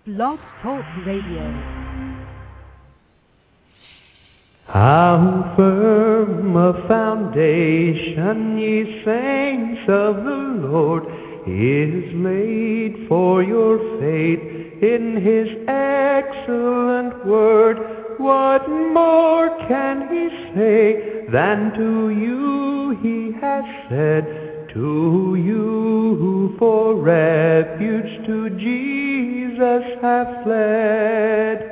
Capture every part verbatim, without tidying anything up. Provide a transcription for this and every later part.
Blog Talk Radio. How firm a foundation, ye saints of the Lord, is laid for your faith in his excellent word. What more can he say than to you he has said, to you who for refuge to Jesus have fled?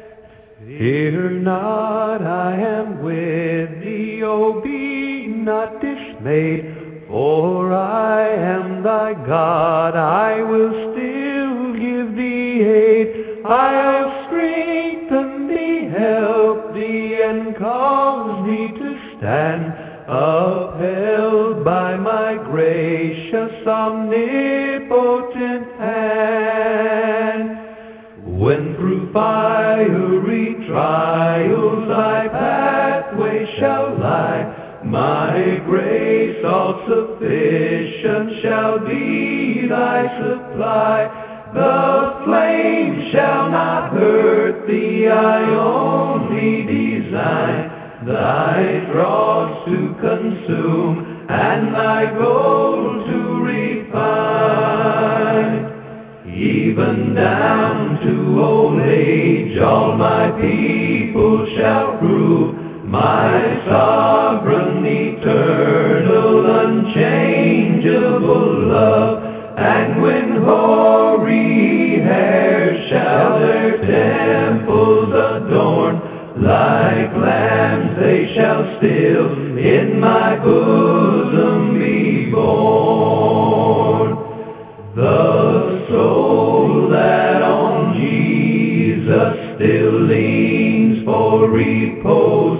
Fear not, I am with thee, O be not dismayed, for I am thy God, I will still give thee aid. I'll strengthen thee, help thee, and cause thee to stand, upheld by my gracious omnipotent hand. When through fiery trials thy pathway shall lie, my grace all sufficient shall be thy supply. The flame shall not hurt thee, I only design thy dross to consume and thy gold to refine. Even down to old age all my people shall prove my sovereign, eternal, unchangeable love. And when hoary hairs shall their temples adorn, like lambs they shall still in my bosom be born. The soul that on Jesus still leans for repose,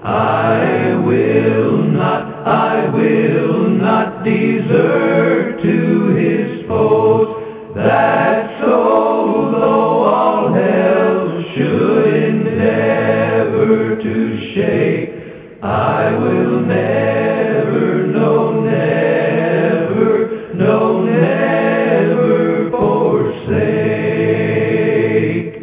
I will not, I will not desert to his foes. That soul, though all hell should endeavor to shake, I will never, no, never, no, never forsake.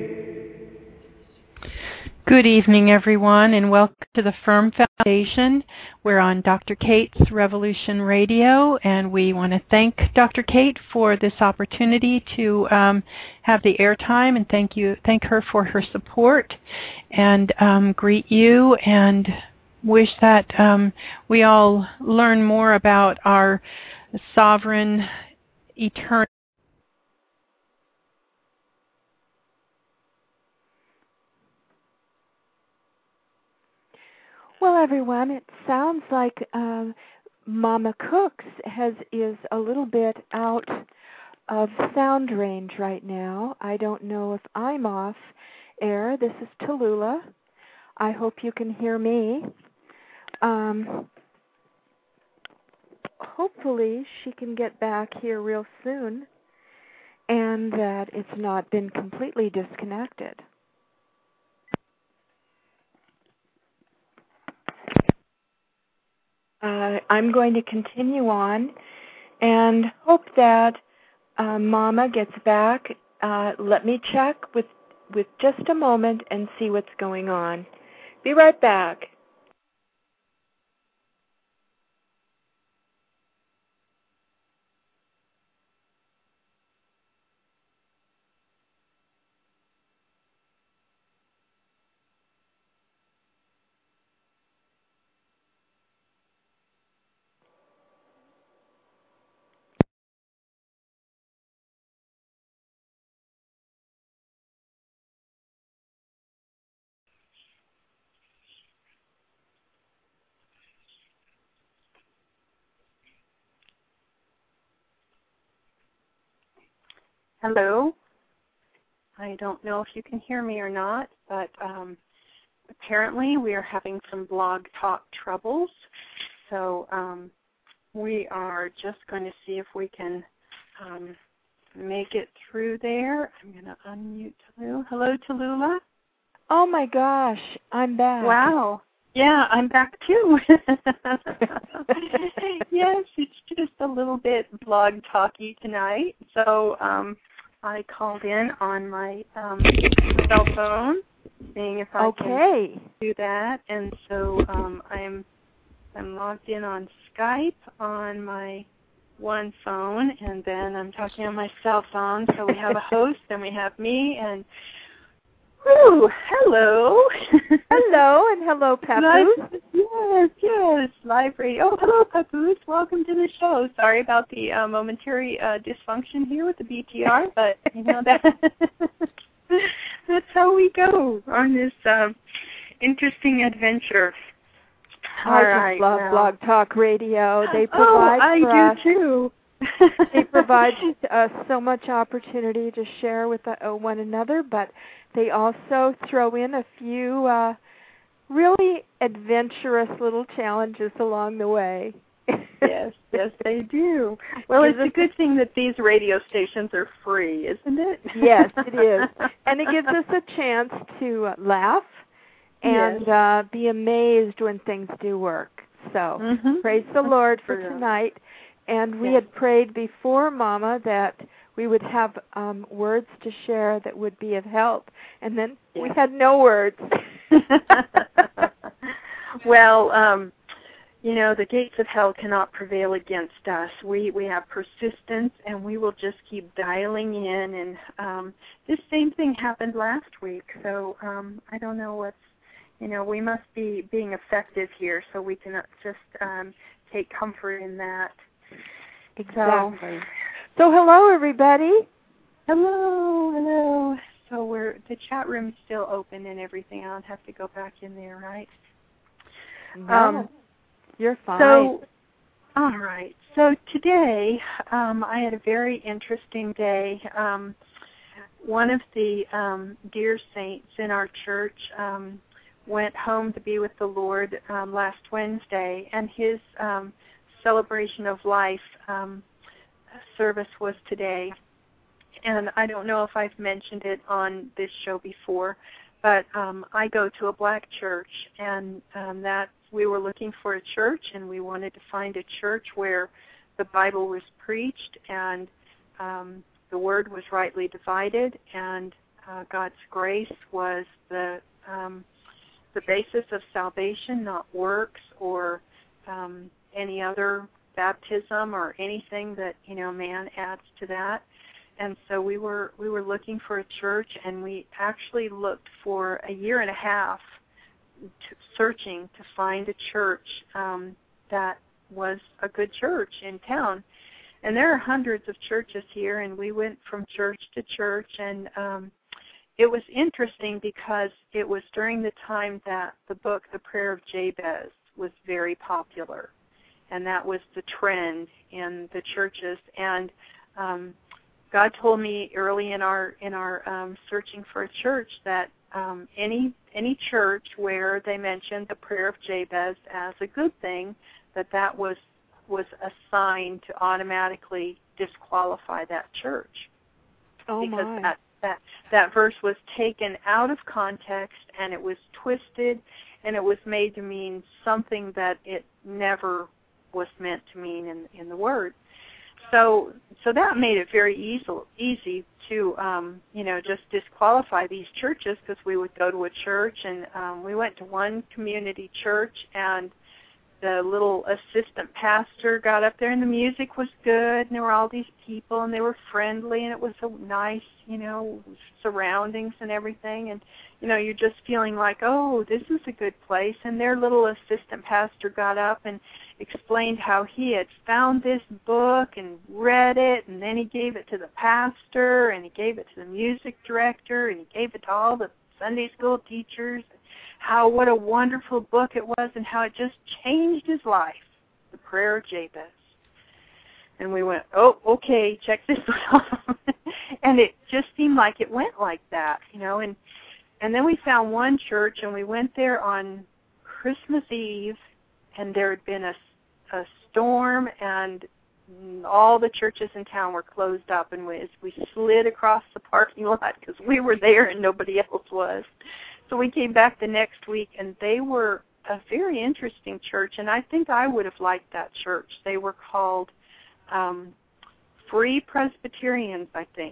Good evening, everyone, and welcome to the Firm Foundation. We're on Doctor Kate's Revolution Radio, and we want to thank Doctor Kate for this opportunity to um, have the airtime, and thank you, thank her for her support, and um, greet you, and wish that um, we all learn more about our sovereign, eternal. Well, everyone, it sounds like uh, Mama Cooks has is a little bit out of sound range right now. I don't know if I'm off air. This is Tallulah. I hope you can hear me. Um, hopefully she can get back here real soon and that it's not been completely disconnected. Uh, I'm going to continue on and hope that uh, Mama gets back. Uh, let me check with, with just a moment and see what's going on. Be right back. Hello. I don't know if you can hear me or not, but um, apparently we are having some blog talk troubles. So um, we are just going to see if we can um, make it through there. I'm going to unmute Tallulah. Hello, Tallulah. Oh, my gosh. I'm back. Wow. Yeah, I'm back too. Yes, it's just a little bit blog talky tonight. So um, I called in on my um, cell phone, seeing if I okay. can do that. And so um, I'm I'm logged in on Skype on my one phone, and then I'm talking on my cell phone. So we have a host, and we have me, and whoo, hello. Hello, and hello, Papoose. Yes, yes, live radio. Oh, hello, Papoose. Welcome to the show. Sorry about the uh, momentary uh, dysfunction here with the B T R, but you know that that's how we go on this uh, interesting adventure. All I right, just love well. Blog Talk Radio. They provide oh, I for do us, too. they provide us so much opportunity to share with uh, one another, but they also throw in a few uh, really adventurous little challenges along the way. Yes, yes, they do. Well, it's a good thing that these radio stations are free, isn't it? Yes, it is. And it gives us a chance to uh, laugh and yes. uh, be amazed when things do work. So mm-hmm. praise the Lord for True. tonight. And we yes. had prayed before, Mama, that we would have um, words to share that would be of help. And then yes. we had no words. Well, um, you know, the gates of hell cannot prevail against us. We we have persistence, and we will just keep dialing in. And um, this same thing happened last week. So um, I don't know what's, you know, we must be being effective here, so we can just um, take comfort in that. Exactly. So, so hello, everybody. Hello, hello. So we're the chat room is still open and everything. I don't have to go back in there, right? No, um, you're fine. So, all right. So today um, I had a very interesting day. Um, one of the um, dear saints in our church um, went home to be with the Lord um, last Wednesday, and his um, celebration of life um, service was today. And I don't know if I've mentioned it on this show before, but um, I go to a black church, and um, that we were looking for a church, and we wanted to find a church where the Bible was preached and um, the Word was rightly divided, and uh, God's grace was the um, the basis of salvation, not works or um, any other baptism or anything that, you know, man adds to that. And so we were we were looking for a church, and we actually looked for a year and a half to, searching to find a church um, that was a good church in town. And there are hundreds of churches here, and we went from church to church, and um, it was interesting because it was during the time that the book, The Prayer of Jabez, was very popular, and that was the trend in the churches. And um, God told me early in our in our um, searching for a church that um, any any church where they mentioned the Prayer of Jabez as a good thing, that that was was a sign to automatically disqualify that church. Oh because my. that that that verse was taken out of context, and it was twisted, and it was made to mean something that it never was meant to mean in in the Word. So, so that made it very easy, easy to, um, you know, just disqualify these churches, because we would go to a church, and um, we went to one community church, and the little assistant pastor got up there, and the music was good, and there were all these people, and they were friendly, and it was so nice, you know, surroundings and everything, and, you know, you're just feeling like, oh, this is a good place. And their little assistant pastor got up and explained how he had found this book and read it, and then he gave it to the pastor, and he gave it to the music director, and he gave it to all the Sunday school teachers, how what a wonderful book it was, and how it just changed his life, The Prayer of Jabez. And we went, oh, okay, check this out. And it just seemed like it went like that, you know. And and then we found one church, and we went there on Christmas Eve, and there had been a, a storm, and all the churches in town were closed up, and we, we slid across the parking lot because we were there and nobody else was. So we came back the next week, and they were a very interesting church, and I think I would have liked that church. They were called um, Free Presbyterians, I think,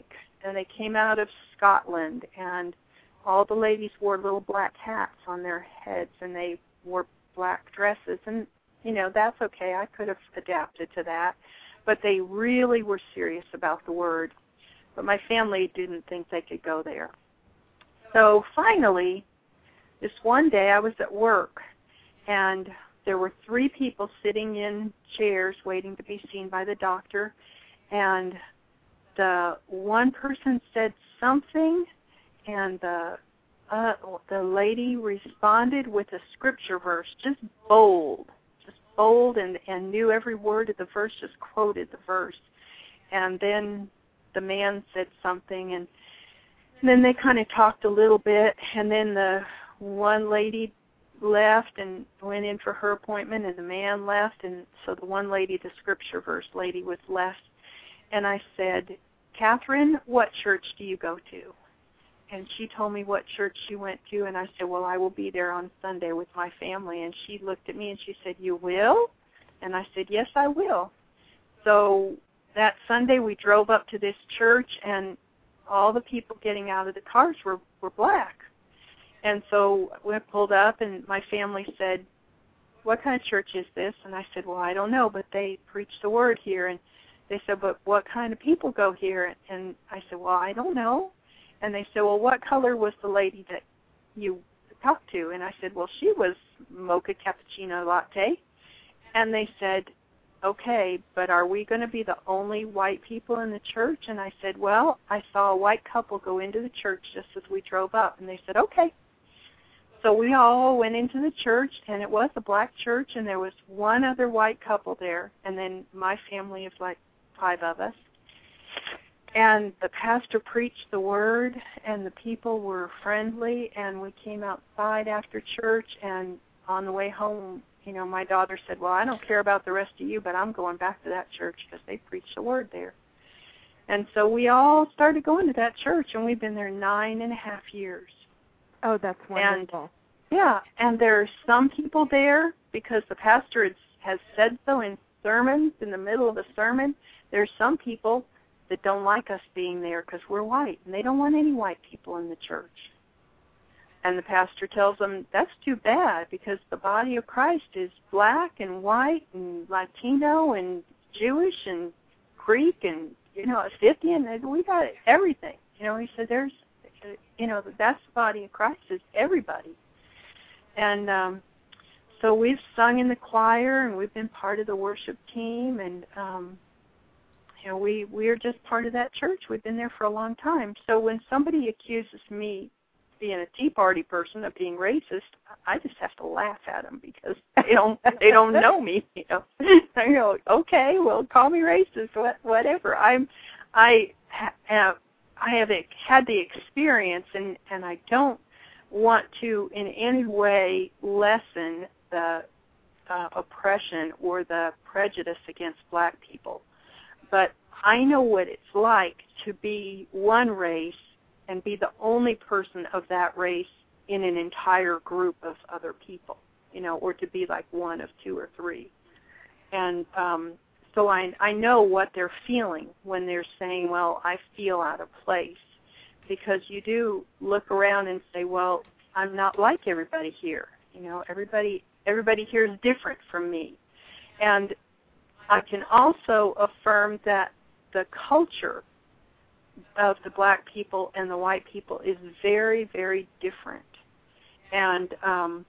and they came out of Scotland, and all the ladies wore little black hats on their heads, and they wore black dresses, and, you know, that's okay. I could have adapted to that, but they really were serious about the Word. But my family didn't think they could go there. So finally, this one day I was at work, and there were three people sitting in chairs waiting to be seen by the doctor, and the one person said something, and the uh, the lady responded with a scripture verse, just bold, just bold, and, and knew every word of the verse, just quoted the verse. And then the man said something, and, and then they kind of talked a little bit, and then the one lady left and went in for her appointment, and the man left, and so the one lady, the scripture verse lady, was left. And I said, Catherine, what church do you go to? And she told me what church she went to, and I said, well, I will be there on Sunday with my family. And she looked at me and she said, you will? And I said, yes, I will. So that Sunday we drove up to this church, and all the people getting out of the cars were, were black. And so we pulled up, and my family said, what kind of church is this? And I said, well, I don't know, but they preach the Word here. And they said, but what kind of people go here? And I said, well, I don't know. And they said, well, what color was the lady that you talked to? And I said, well, she was mocha cappuccino latte. And they said, okay, but are we going to be the only white people in the church? And I said, well, I saw a white couple go into the church just as we drove up. And they said, okay. So we all went into the church, and it was a black church, and there was one other white couple there, and then my family of like five of us. And the pastor preached the Word, and the people were friendly, and we came outside after church, and on the way home, you know, my daughter said, well, I don't care about the rest of you, but I'm going back to that church because they preached the Word there. And so we all started going to that church, and we've been there nine and a half years. Oh, that's wonderful. And, yeah, and there are some people there because the pastor has, has said so in sermons, in the middle of a sermon. There are some people that don't like us being there because we're white, and they don't want any white people in the church. And the pastor tells them, that's too bad because the body of Christ is black and white and Latino and Jewish and Greek and, you know, Scythian, and we got everything. You know, he said, there's, you know, that's the body of Christ is everybody. And um, so we've sung in the choir, and we've been part of the worship team, and, um, you know, we, we're just part of that church. We've been there for a long time. So when somebody accuses me, being a Tea Party person, of being racist, I just have to laugh at them because they don't they don't know me. You know, I go, okay, well, call me racist, what, whatever. I'm I have I have had the experience, and and I don't want to in any way lessen the uh, oppression or the prejudice against black people, but I know what it's like to be one race and be the only person of that race in an entire group of other people, you know, or to be like one of two or three. And um, so I, I know what they're feeling when they're saying, well, I feel out of place, because you do look around and say, well, I'm not like everybody here. You know, everybody, everybody here is different from me. And I can also affirm that the culture of the black people and the white people is very, very different. And um,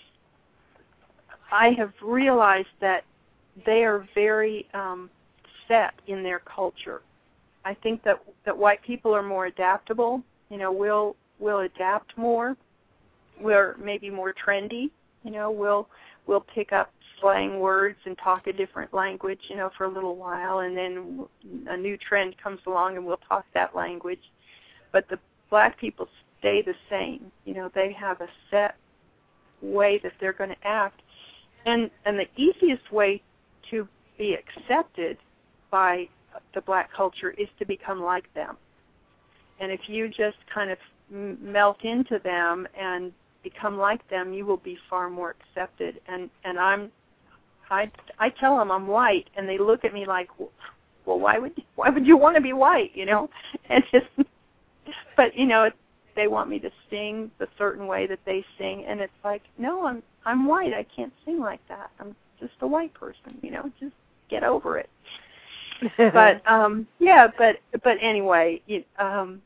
I have realized that they are very um, set in their culture. I think that, that white people are more adaptable. You know, we'll we'll adapt more. We're maybe more trendy. You know, we'll we'll pick up slang words and talk a different language, you know, for a little while, and then a new trend comes along and we'll talk that language. But the black people stay the same. You know, they have a set way that they're going to act. And and the easiest way to be accepted by the black culture is to become like them. And if you just kind of melt into them and become like them, you will be far more accepted. And and I'm I I tell them I'm white, and they look at me like, well, why would why would you want to be white, you know? And just, but you know, they want me to sing the certain way that they sing, and it's like, no, I'm I'm white. I can't sing like that. I'm just a white person, you know. Just get over it. But um, yeah, but but anyway, it, um,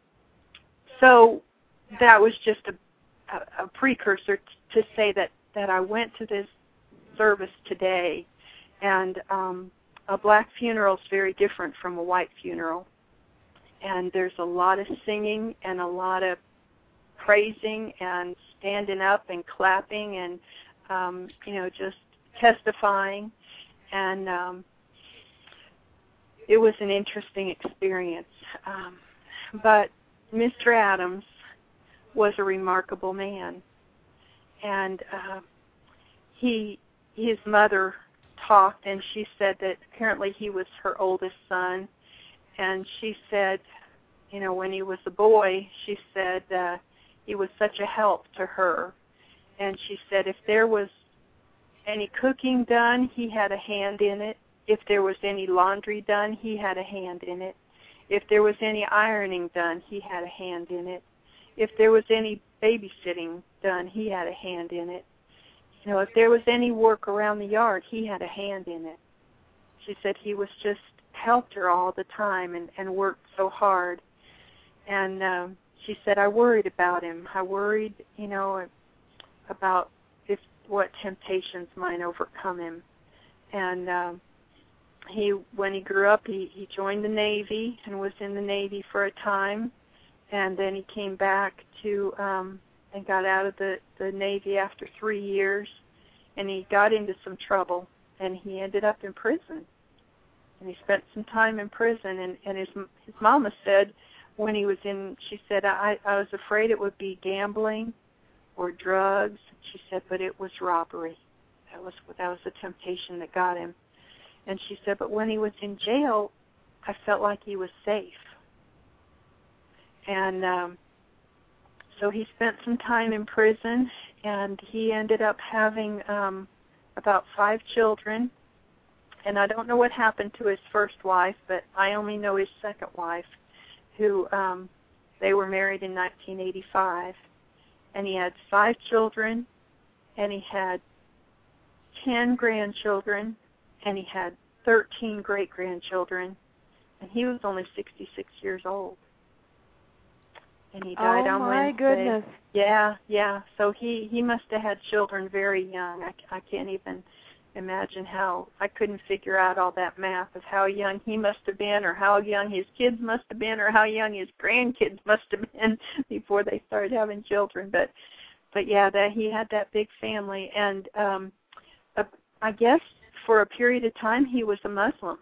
so that was just a, a, a precursor t- to say that, that I went to this service today, and um, a black funeral is very different from a white funeral, and there's a lot of singing and a lot of praising and standing up and clapping and um, you know, just testifying, and um, it was an interesting experience. Um, but Mister Adams was a remarkable man, and uh, he his mother talked, and she said that apparently he was her oldest son, and she said, you know, when he was a boy, she said uh, he was such a help to her, and she said if there was any cooking done, he had a hand in it. If there was any laundry done, he had a hand in it. If there was any ironing done, he had a hand in it. If there was any babysitting done, he had a hand in it. You know, if there was any work around the yard, he had a hand in it. She said he was just helped her all the time and, and worked so hard. And um, she said, I worried about him. I worried, you know, about if what temptations might overcome him. And um, he, when he grew up, he, he joined the Navy and was in the Navy for a time. And then he came back to um, and got out of the, the Navy after three years. And he got into some trouble, and he ended up in prison. And he spent some time in prison. And, and his his mama said when he was in, she said, I, I was afraid it would be gambling or drugs. She said, but it was robbery. That was that was the temptation that got him. And she said, but when he was in jail, I felt like he was safe. And um, so he spent some time in prison, and he ended up having um, about five children. And I don't know what happened to his first wife, but I only know his second wife, who um, they were married in nineteen eighty-five. And he had five children, and he had ten grandchildren, and he had thirteen great-grandchildren, and he was only sixty-six years old. And he died oh on my Wednesday. goodness. Yeah, yeah. So he, he must have had children very young. I, I can't even imagine how. I couldn't figure out all that math of how young he must have been, or how young his kids must have been, or how young his grandkids must have been before they started having children. But, but yeah, that he had that big family, and um, uh, I guess for a period of time he was a Muslim,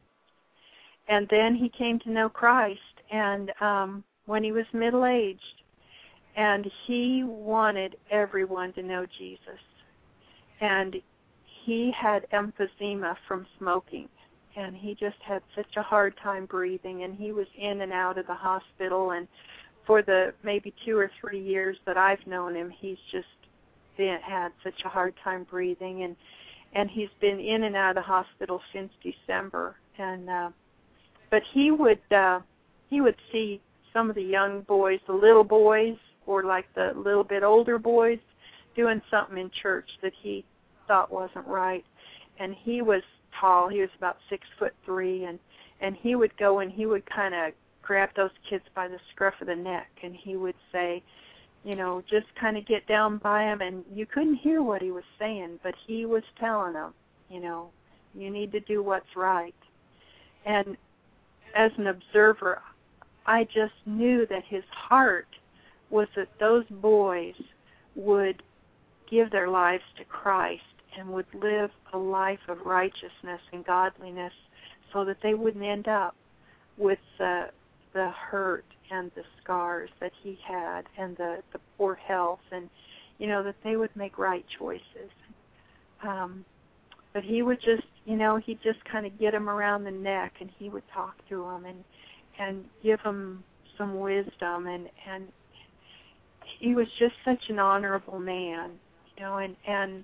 and then he came to know Christ, and um, when he was middle-aged, and he wanted everyone to know Jesus, and he had emphysema from smoking, and he just had such a hard time breathing, and he was in and out of the hospital, and for the maybe two or three years that I've known him, he's just been, had such a hard time breathing, and and he's been in and out of the hospital since December, and uh, but he would uh, he would see some of the young boys, the little boys, or like the little bit older boys, doing something in church that he thought wasn't right. And he was tall. He was about six foot three, and and he would go and he would kind of grab those kids by the scruff of the neck, and he would say, you know, just kind of get down by him, and you couldn't hear what he was saying, but he was telling them, you know, you need to do what's right. And as an observer, I just knew that his heart was that those boys would give their lives to Christ and would live a life of righteousness and godliness, so that they wouldn't end up with the the hurt and the scars that he had, and the, the poor health, and, you know, that they would make right choices. Um, but he would just, you know, he'd just kind of get them around the neck, and he would talk to them and and give them some wisdom, and, and he was just such an honorable man, you know, and, and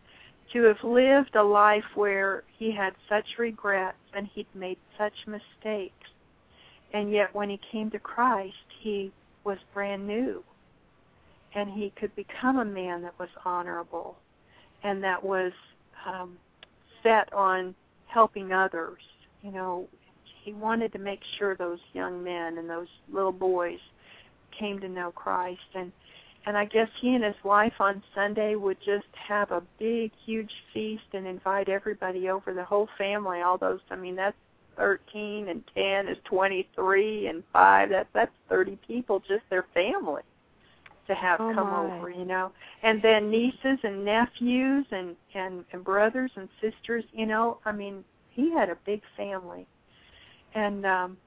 to have lived a life where he had such regrets and he'd made such mistakes, and yet when he came to Christ, he was brand new, and he could become a man that was honorable and that was um, set on helping others. You know, he wanted to make sure those young men and those little boys came to know Christ. And, and I guess he and his wife on Sunday would just have a big, huge feast and invite everybody over, the whole family, all those, I mean, that's thirteen, and ten is twenty-three, and five, that, that's thirty people, just their family to have oh come my. over, you know. And then nieces and nephews and, and, and brothers and sisters, you know. I mean, he had a big family. And um,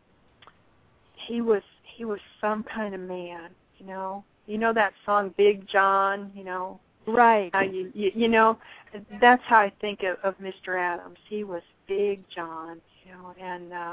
he was he was some kind of man, you know. You know that song, Big John, you know. Right. How you, you, you know, that's how I think of, of Mister Adams. He was Big John, you know, and uh,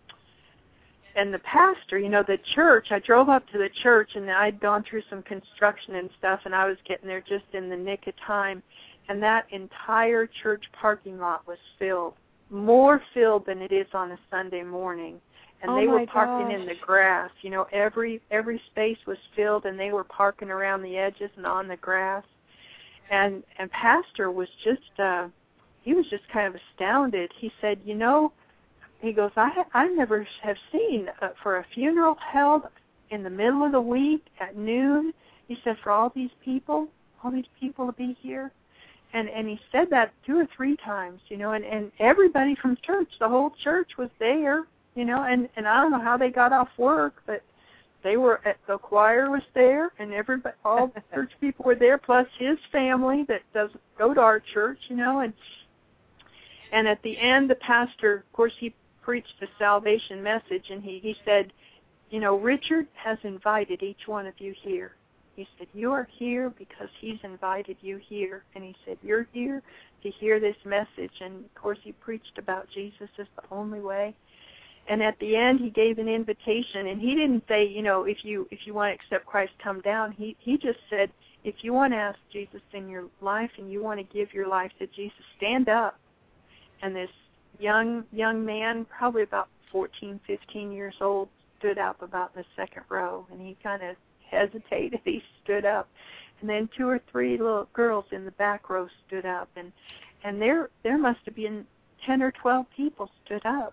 and the pastor, you know, the church, I drove up to the church, and I'd gone through some construction and stuff, and I was getting there just in the nick of time, and that entire church parking lot was filled, more filled than it is on a Sunday morning. And oh they were parking gosh. in the grass. You know, every every space was filled, and they were parking around the edges and on the grass. And and Pastor was just, uh, he was just kind of astounded. He said, you know, he goes, I ha- I never have seen uh, for a funeral held in the middle of the week at noon. He said, for all these people, all these people to be here. And and he said that two or three times, you know, and, and everybody from church, the whole church was there, you know, and, and I don't know how they got off work, but they were, at, the choir was there, and everybody, all the church people were there, plus his family that doesn't go to our church, you know, and and at the end, the pastor, of course, he preached the salvation message, and he, he said, you know, Richard has invited each one of you here. He said, you are here because he's invited you here. And he said, you're here to hear this message. And, of course, he preached about Jesus as the only way. And at the end, he gave an invitation. And he didn't say, you know, if you if you want to accept Christ, come down. He, he just said, if you want to ask Jesus in your life and you want to give your life to Jesus, stand up. And this young young man, probably about fourteen, fifteen years old, stood up about in the second row. And he kind of hesitated. He stood up, and then two or three little girls in the back row stood up, and and there there must have been ten or twelve people stood up.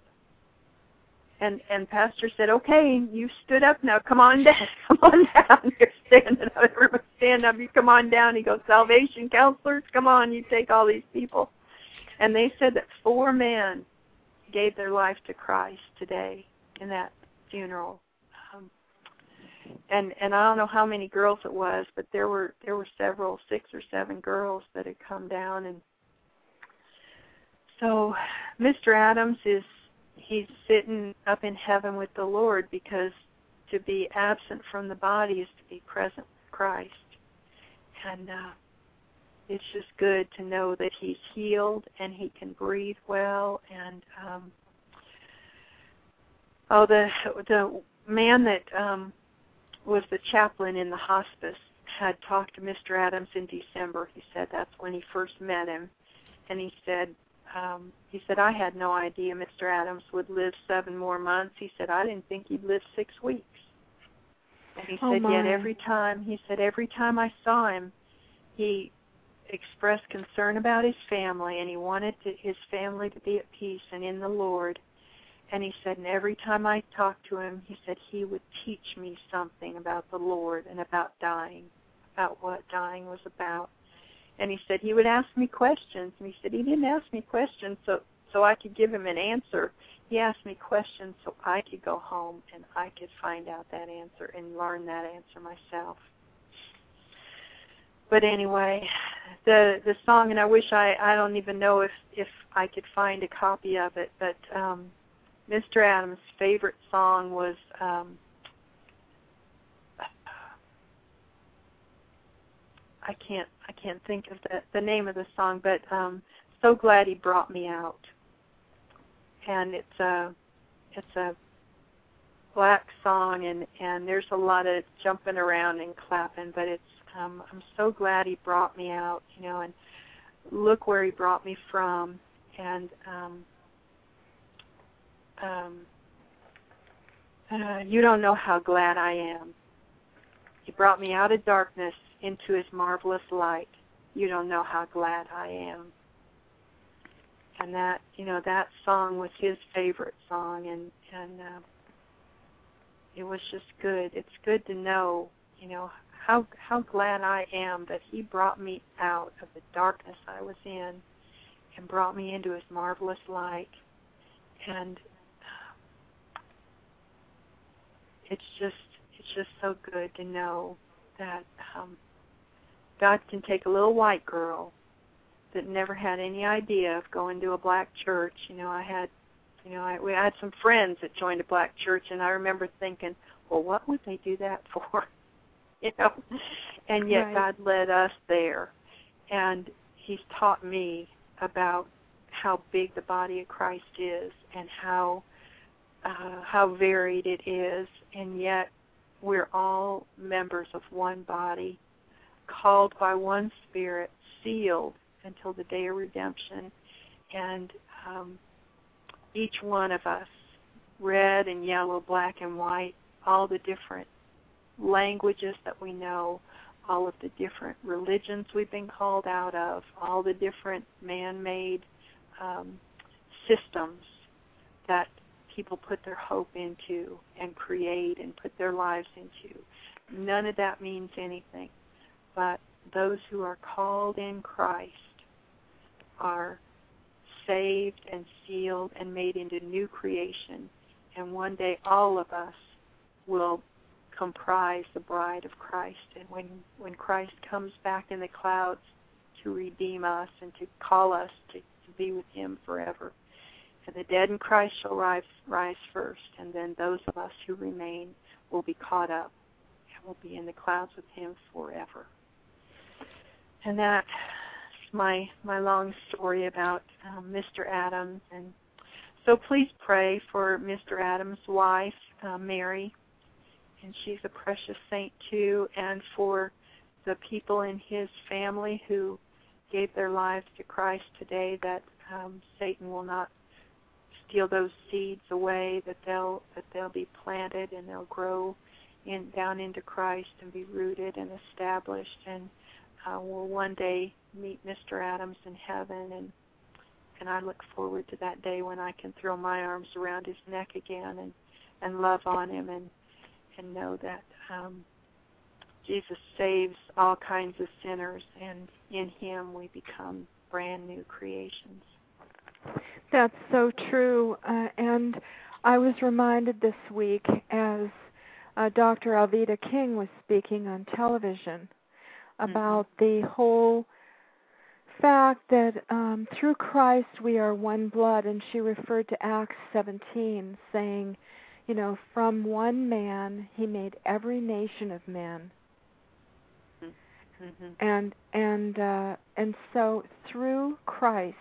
And and Pastor said, "Okay, you stood up now. Come on down. Come on down. You're standing up. Everybody stand up. You come on down." He goes, "Salvation counselors, come on. You take all these people." And they said that four men gave their life to Christ today in that funeral. Um, And and I don't know how many girls it was, but there were there were several, six or seven girls that had come down. And so Mister Adams is he's sitting up in heaven with the Lord, because to be absent from the body is to be present with Christ. And uh, it's just good to know that he's healed and he can breathe well. And um, oh, the the man that um, was the chaplain in the hospice had talked to Mister Adams in December. He said that's when he first met him, and he said um, he said I had no idea Mister Adams would live seven more months. He said I didn't think he'd live six weeks. And he oh said my. yet every time he said every time I saw him, he expressed concern about his family, and he wanted to, his family to be at peace and in the Lord. And he said, and every time I talked to him, he said he would teach me something about the Lord and about dying, about what dying was about. And he said he would ask me questions. And he said he didn't ask me questions so, so I could give him an answer. He asked me questions so I could go home and I could find out that answer and learn that answer myself. But anyway, the the song, and I wish I, I don't even know if, if I could find a copy of it, but um, Mister Adams' favorite song was um, I can't I can't think of the, the name of the song, but um, So Glad He Brought Me Out. And it's a it's a black song, and, and there's a lot of jumping around and clapping, but it's um, I'm so glad He brought me out, you know. And look where he brought me from, and um, um, uh, you don't know how glad I am. He brought me out of darkness into his marvelous light. You don't know how glad I am. And that, you know, that song was his favorite song, and, and uh, it was just good. It's good to know, you know, how how glad I am that he brought me out of the darkness I was in and brought me into his marvelous light. And it's just it's just so good to know that um, God can take a little white girl that never had any idea of going to a black church. You know, I had, you know, I, we had some friends that joined a black church, and I remember thinking, well, what would they do that for? You know, and yet right. God led us there, and he's taught me about how big the body of Christ is and how uh, how varied it is, and yet we're all members of one body, called by one Spirit, sealed until the day of redemption, and um, each one of us, red and yellow, black and white, all the different languages that we know, all of the different religions we've been called out of, all the different man-made um, systems that people put their hope into and create and put their lives into. None of that means anything, but those who are called in Christ are saved and sealed and made into new creation, and one day all of us will comprise the bride of Christ. And when, when Christ comes back in the clouds to redeem us and to call us to, to be with him forever, and the dead in Christ shall rise, rise first, and then those of us who remain will be caught up and will be in the clouds with him forever. And that's my my long story about um, Mister Adams. And so please pray for Mister Adams' wife, uh, Mary, and she's a precious saint too, and for the people in his family who gave their lives to Christ today, that um, Satan will not steal those seeds away, that they'll that they'll be planted and they'll grow in down into Christ and be rooted and established, and uh, we'll one day meet Mister Adams in heaven, and and I look forward to that day when I can throw my arms around his neck again and, and love on him and and know that um, Jesus saves all kinds of sinners, and in him we become brand new creations. That's so true. Uh, and I was reminded this week as uh, Doctor Alveda King was speaking on television about mm-hmm. the whole fact that um, through Christ we are one blood, and she referred to Acts seventeen, saying, you know, from one man he made every nation of men. Mm-hmm. And and uh, and so through Christ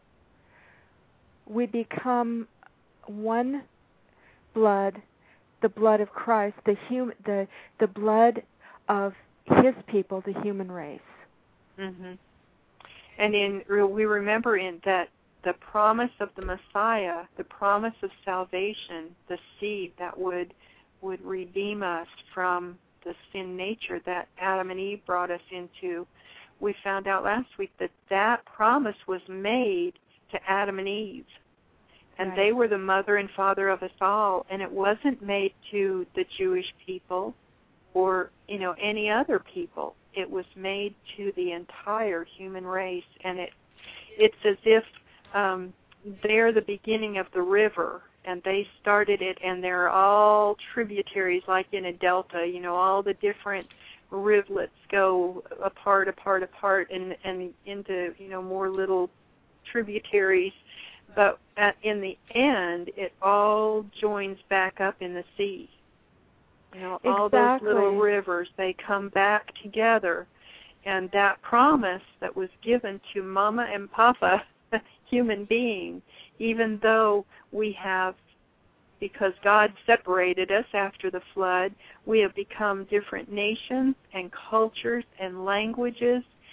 we become one blood, the blood of Christ, the hum- the the blood of his people, the human race. Mm-hmm. And in we remember in that the promise of the Messiah, the promise of salvation, the seed that would would redeem us from the sin nature that Adam and Eve brought us into. We found out last week that that promise was made to Adam and Eve, and right. they were the mother and father of us all, and it wasn't made to the Jewish people or, you know, any other people. It was made to the entire human race, and it it's as if um, they're the beginning of the river, and they started it, and they're all tributaries, like in a delta. You know, all the different rivulets go apart, apart, apart, and and into, you know, more little tributaries. But at, in the end, it all joins back up in the sea. You know, exactly. all those little rivers, they come back together. And that promise that was given to Mama and Papa, human being, even though we have, because God separated us after the flood, we have become different nations and cultures and languages.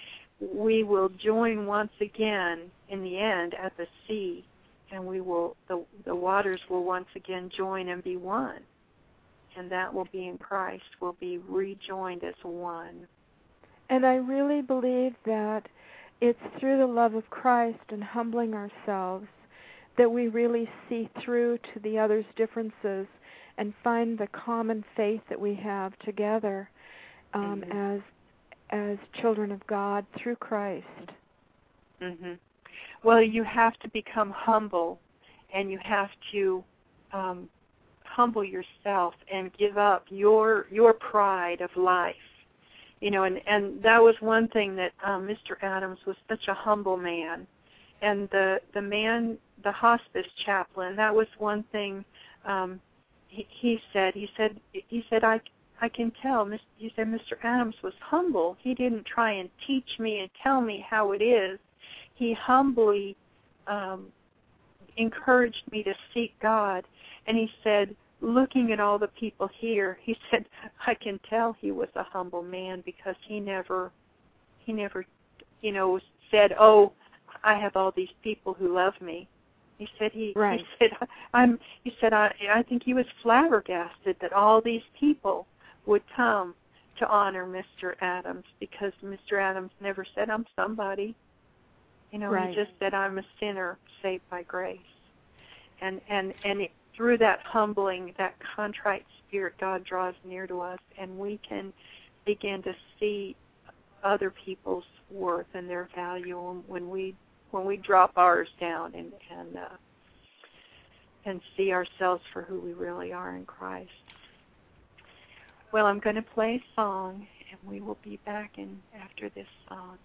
we will join once again in the end at the sea, and we will the the waters will once again join and be one, and that will be in Christ. We'll be rejoined as one. And I really believe that it's through the love of Christ and humbling ourselves that we really see through to the other's differences and find the common faith that we have together um, mm-hmm. as as children of God through Christ. Mm-hmm. Well, you have to become humble, and you have to um, humble yourself and give up your your pride of life. You know, and, and that was one thing that um, Mister Adams was such a humble man. And the, the man, the hospice chaplain, that was one thing um, he, he said. He said, he said, I, I can tell. He said, Mister Adams was humble. He didn't try and teach me and tell me how it is. He humbly um, encouraged me to seek God. And he said, looking at all the people here, he said, I can tell he was a humble man because he never, he never, you know, said, oh, I have all these people who love me. He said he, right. he said I'm. He said I. I think he was flabbergasted that all these people would come to honor Mister Adams because Mister Adams never said I'm somebody. You know, right. he just said I'm a sinner saved by grace, and and and it, through that humbling, that contrite spirit, God draws near to us, and we can begin to see other people's worth and their value when we when we drop ours down and and uh, and see ourselves for who we really are in Christ. Well, I'm going to play a song, and we will be back in after this song.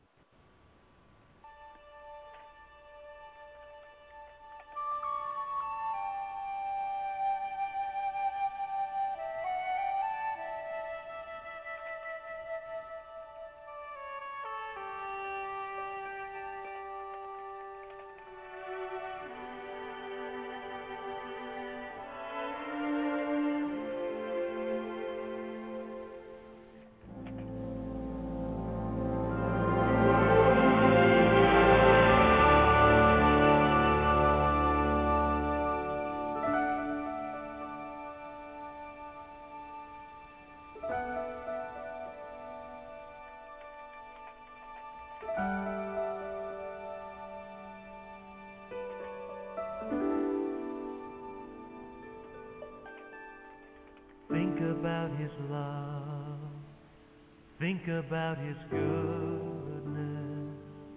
Think about his love, think about his goodness,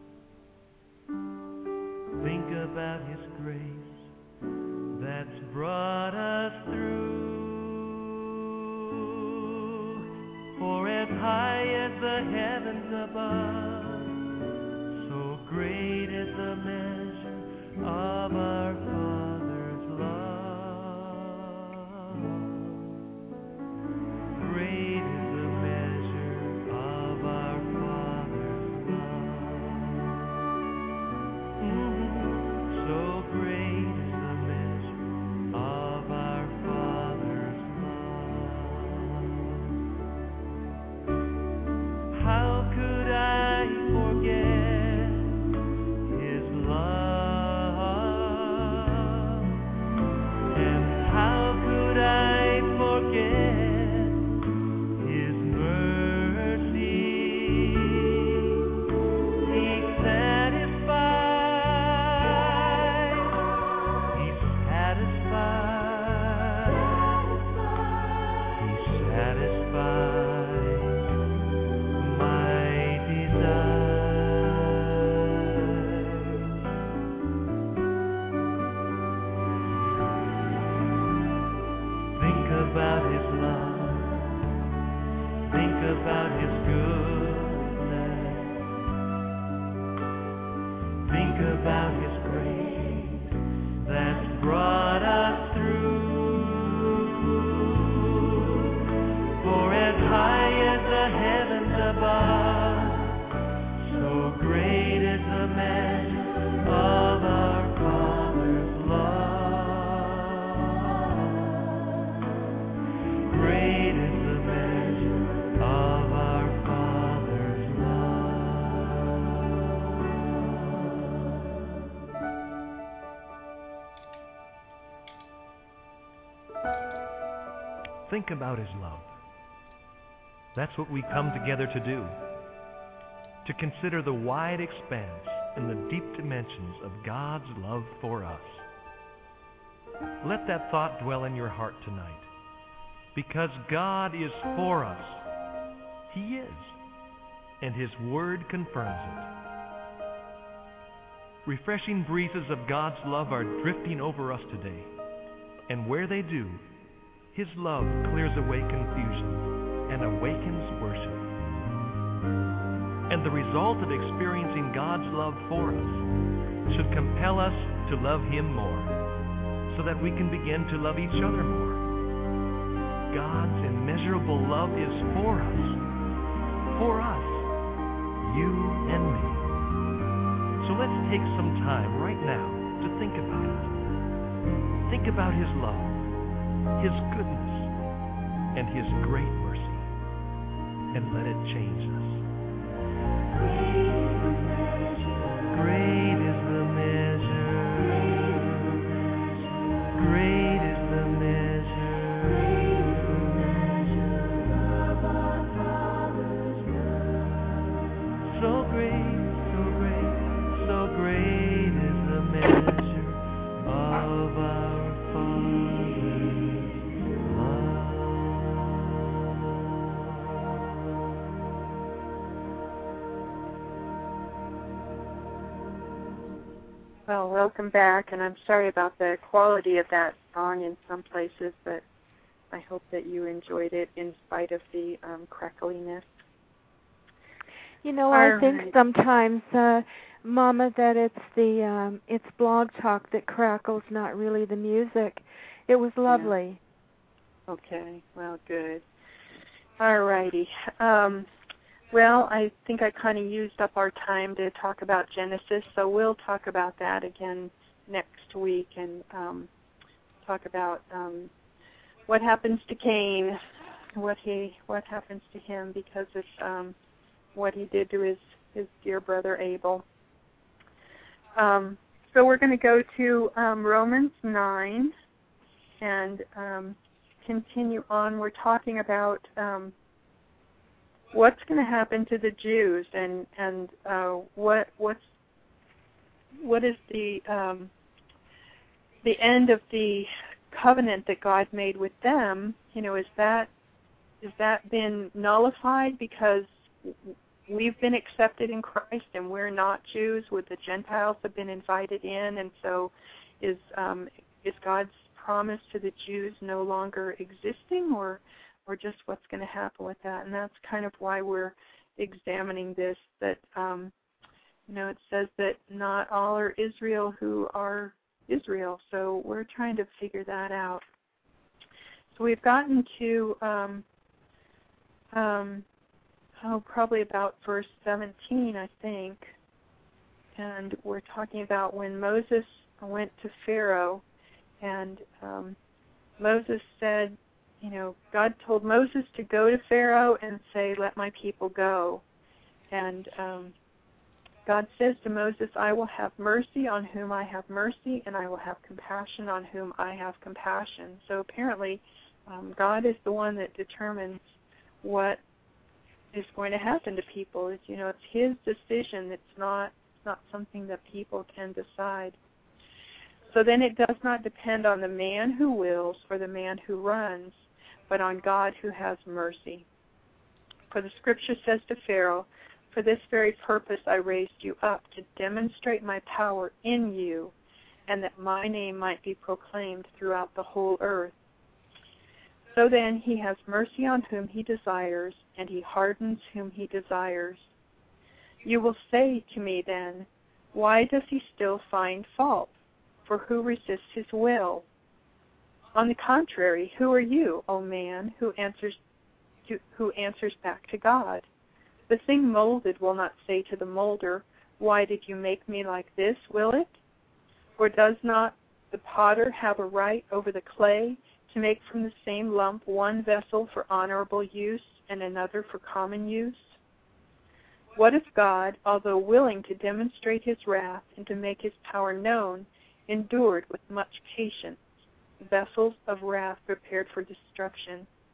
think about his grace that's brought us through. For as high as the heavens above, so great is the measure of our Father's love. Great is the measure of our Father's love. Mm-hmm. So great is the measure of our Father's love. How could I forget his love? And how could I forget about his love, think about his goodness, think about his grace that's brought us through. For as high as the heavens above, so great is the measure of our Father's love. Great is the measure of our Father's love. think about His love. That's what we come together to do, to consider the wide expanse and the deep dimensions of God's love for us. Let that thought dwell in your heart tonight, because God is for us. He is, and His Word confirms it. Refreshing breezes of God's love are drifting over us today, and where they do, His love clears away confusion and awakens worship. And the result of experiencing God's love for us should compel us to love Him more, so that we can begin to love each other more. God's immeasurable love is for us, for us, you and me. So let's take some time right now to think about it. Think about His love, His goodness, and His great mercy, and let it change us. Great is the measure, great is the measure, so great, so great, so great is the measure of our Father's love. Well, welcome back, and I'm sorry about the quality of that song in some places, but I hope that you enjoyed it in spite of the um, crackliness. You know, All I think right. sometimes, uh, Mama, that it's the um, it's Blog Talk that crackles, not really the music. It was lovely. Yeah. Okay, well, good. All righty. Um, well, I think I kind of used up our time to talk about Genesis, so we'll talk about that again next week and um, talk about um, what happens to Cain, what he what happens to him because of um, what he did to his, his dear brother Abel. Um, so we're going to go to um, Romans nine and um, continue on. We're talking about um, what's going to happen to the Jews and and uh, what what's what is the um, the end of the covenant that God made with them? You know, is that is that been nullified because we've been accepted in Christ and we're not Jews? Would the Gentiles have been invited in? And so, is um, is God's promise to the Jews no longer existing, or or just what's going to happen with that? And that's kind of why we're examining this. That um, you know, it says that not all are Israel who are Israel. So we're trying to figure that out. So we've gotten to um, um, oh, probably about verse seventeen, I think. And we're talking about when Moses went to Pharaoh, and um, Moses said, you know, God told Moses to go to Pharaoh and say, let my people go. And um, God says to Moses, I will have mercy on whom I have mercy, and I will have compassion on whom I have compassion. So apparently, um, God is the one that determines what is going to happen to people. It's, you know, it's His decision. It's not, it's not something that people can decide. So then it does not depend on the man who wills or the man who runs, but on God who has mercy. For the Scripture says to Pharaoh, for this very purpose I raised you up, to demonstrate my power in you, and that my name might be proclaimed throughout the whole earth. So then He has mercy on whom He desires, and He hardens whom He desires. You will say to me then, why does He still find fault? For who resists His will? On the contrary, who are you, O man, who answers to, who answers back to God? The thing molded will not say to the molder, why did you make me like this, will it? Or does not the potter have a right over the clay to make from the same lump one vessel for honorable use and another for common use? What if God, although willing to demonstrate His wrath and to make His power known, endured with much patience vessels of wrath prepared for destruction,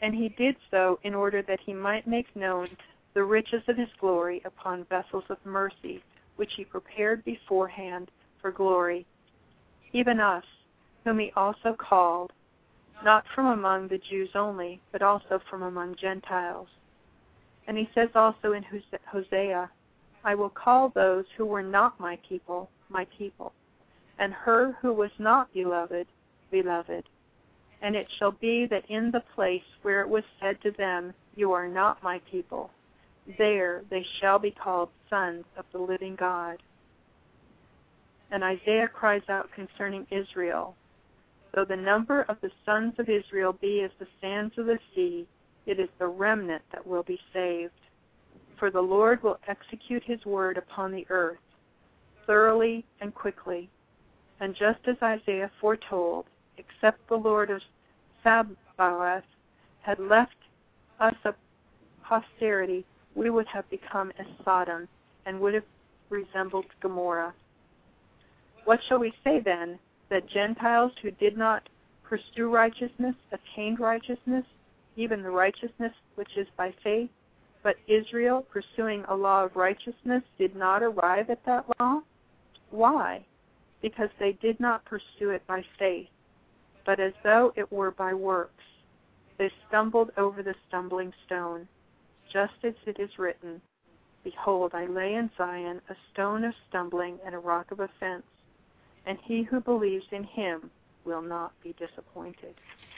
And he did so in order that he might make known the riches of his glory upon vessels of mercy, which he prepared beforehand for glory, even us, whom he also called, not from among the Jews only, but also from among Gentiles. And he says also in Hosea, I will call those who were not my people, my people, and her who was not beloved, beloved. And it shall be that in the place where it was said to them, you are not my people, there they shall be called sons of the living God. And Isaiah cries out concerning Israel, though the number of the sons of Israel be as the sands of the sea, it is the remnant that will be saved. For the Lord will execute his word upon the earth, thoroughly and quickly. And just as Isaiah foretold, except the Lord of Sabaoth had left us a posterity, we would have become as Sodom and would have resembled Gomorrah. What shall we say then? That Gentiles who did not pursue righteousness attained righteousness, even the righteousness which is by faith, but Israel, pursuing a law of righteousness, did not arrive at that law? Why? Because they did not pursue it by faith, but as though it were by works. They stumbled over the stumbling stone, just as it is written, Behold, I lay in Zion a stone of stumbling and a rock of offense, and he who believes in him will not be disappointed.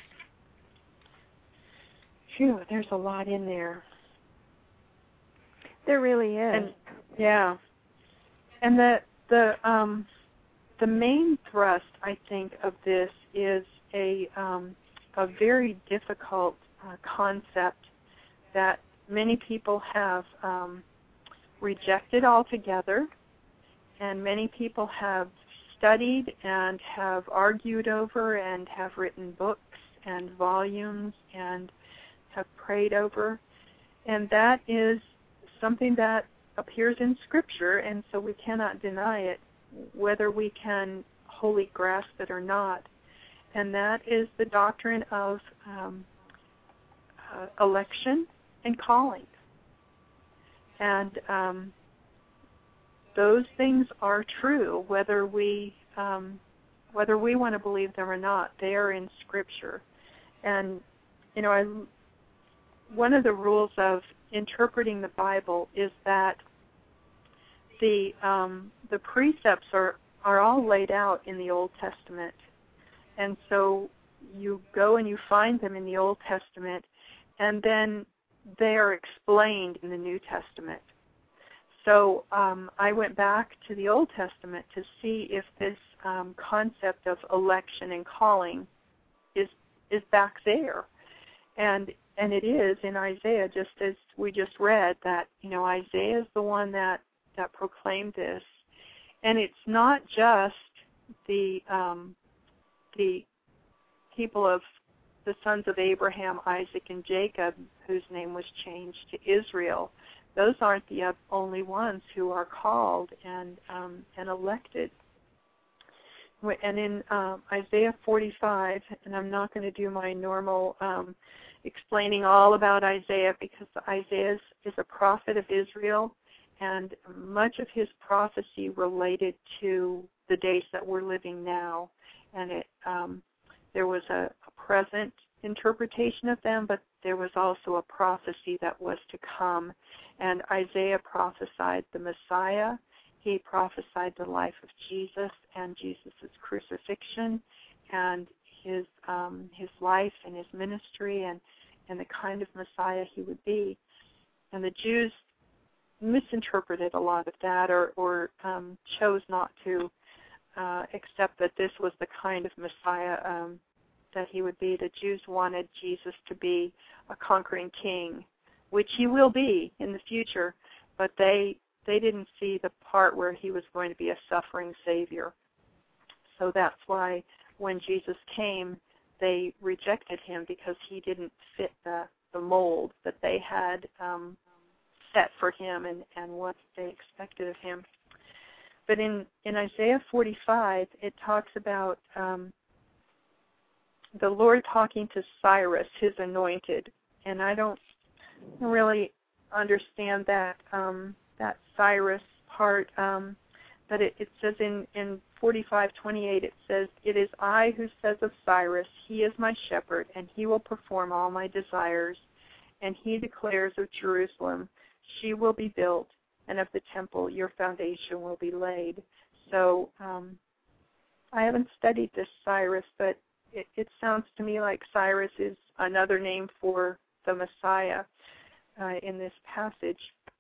Phew, there's a lot in there. There really is. And, yeah. And the the um the main thrust, I think, of this is a um, a very difficult uh, concept that many people have um, rejected altogether, and many people have studied and have argued over and have written books and volumes and have prayed over, and that is something that appears in Scripture, and so we cannot deny it, whether we can wholly grasp it or not. And that is the doctrine of um, uh, election and calling. And um, those things are true, whether we um, whether we want to believe them or not. They are in Scripture. And you know, I, one of the rules of interpreting the Bible is that the um, the precepts are, are all laid out in the Old Testament. And so you go and you find them in the Old Testament, and then they are explained in the New Testament. So um, I went back to the Old Testament to see if this um, concept of election and calling is is back there. And and it is in Isaiah, just as we just read, that, you know, Isaiah is the one that, that proclaimed this. And it's not just the um, the people of the sons of Abraham, Isaac, and Jacob, whose name was changed to Israel. Those aren't the only ones who are called and um, and elected. And in um, Isaiah forty-five, and I'm not going to do my normal um, explaining all about Isaiah, because Isaiah is, is a prophet of Israel, and much of his prophecy related to the days that we're living now. And it um, there was a, a present interpretation of them, but there was also a prophecy that was to come. And Isaiah prophesied the Messiah. He prophesied the life of Jesus and Jesus' crucifixion and his um, his life and his ministry and, and the kind of Messiah he would be. And the Jews misinterpreted a lot of that, or, or um, chose not to uh, accept that this was the kind of Messiah um, that he would be. The Jews wanted Jesus to be a conquering king, which he will be in the future, but they they didn't see the part where he was going to be a suffering Savior. So that's why when Jesus came, they rejected him, because he didn't fit the, the mold that they had um, set for him and, and what they expected of him. But in, in Isaiah forty-five, it talks about um, the Lord talking to Cyrus, his anointed, and I don't really understand that um, that Cyrus part, um, but it, it says in, in forty-five twenty-eight, it says, "It is I who says of Cyrus, he is my shepherd, and he will perform all my desires. And he declares of Jerusalem, she will be built, and of the temple your foundation will be laid." So um, I haven't studied this Cyrus, but it, it sounds to me like Cyrus is another name for the Messiah uh, in this passage.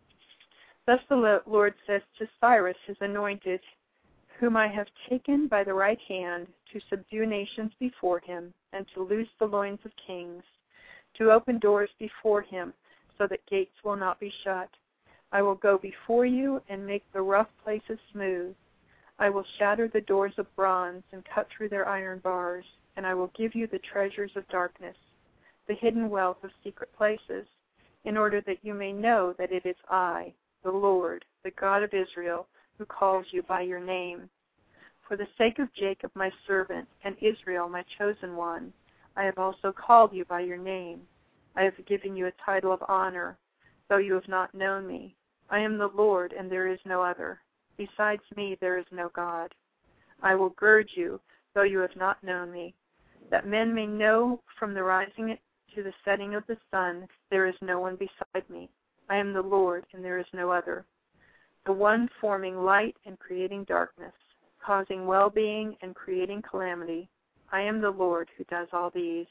Thus the Lord says to Cyrus, his anointed, whom I have taken by the right hand to subdue nations before him, and to loose the loins of kings, to open doors before him, so that gates will not be shut. I will go before you and make the rough places smooth. I will shatter the doors of bronze and cut through their iron bars, and I will give you the treasures of darkness, the hidden wealth of secret places, in order that you may know that it is I, the Lord, the God of Israel, who calls you by your name. For the sake of Jacob my servant, and Israel my chosen one, I have also called you by your name. I have given you a title of honor, though you have not known me. I am the Lord, and there is no other. Besides me there is no God. I will gird you, though you have not known me, that men may know from the rising to the setting of the sun, there is no one beside me. I am the Lord, and there is no other. The one forming light and creating darkness, causing well-being and creating calamity. I am the Lord who does all these.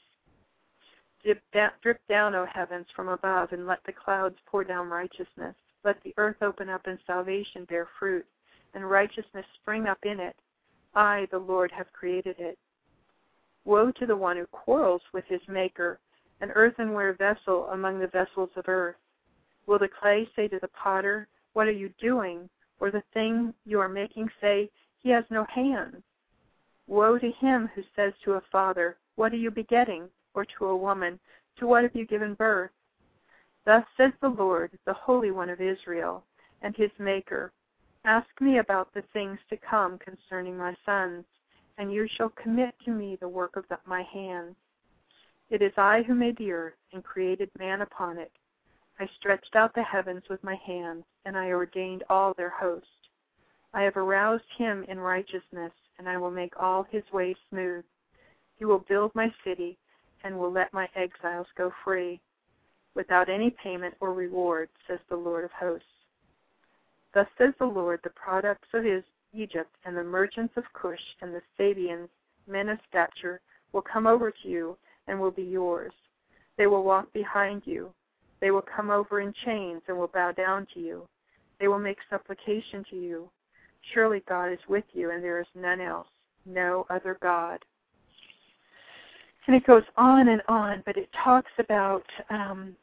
Drip down, O heavens, from above, and let the clouds pour down righteousness. Let the earth open up and salvation bear fruit, and righteousness spring up in it. I, the Lord, have created it. Woe to the one who quarrels with his maker, an earthenware vessel among the vessels of earth. Will the clay say to the potter, "What are you doing?" Or the thing you are making say, "He has no hands"? Woe to him who says to a father, "What are you begetting?" Or to a woman, "To what have you given birth?" Thus says the Lord, the Holy One of Israel, and his Maker, "Ask me about the things to come concerning my sons, and you shall commit to me the work of the, my hands. It is I who made the earth and created man upon it. I stretched out the heavens with my hands, and I ordained all their host. I have aroused him in righteousness, and I will make all his ways smooth. He will build my city, and will let my exiles go free, without any payment or reward, says the Lord of hosts. Thus says the Lord, the products of his Egypt and the merchants of Cush and the Sabians, men of stature, will come over to you and will be yours. They will walk behind you. They will come over in chains and will bow down to you. They will make supplication to you. Surely God is with you, and there is none else, no other God. And it goes on and on, but it talks about, um,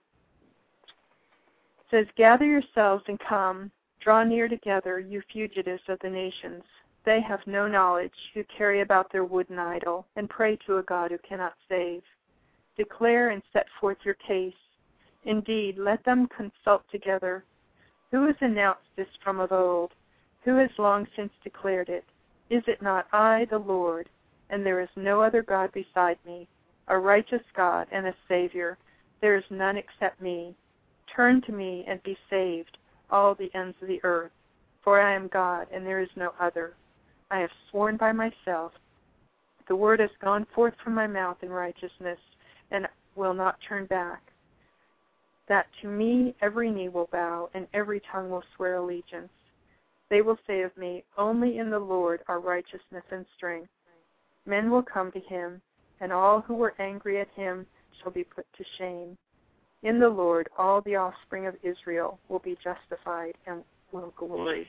it says, gather yourselves and come, draw near together, you fugitives of the nations. They have no knowledge who carry about their wooden idol and pray to a God who cannot save. Declare and set forth your case. Indeed, let them consult together. Who has announced this from of old? Who has long since declared it? Is it not I, the Lord, and there is no other God beside me, a righteous God and a Savior? There is none except me. Turn to me and be saved, all the ends of the earth, for I am God, and there is no other. I have sworn by myself. The word has gone forth from my mouth in righteousness, and will not turn back. That to me every knee will bow, and every tongue will swear allegiance. They will say of me, only in the Lord are righteousness and strength. Men will come to him, and all who were angry at him shall be put to shame. In the Lord all the offspring of Israel will be justified and will glory.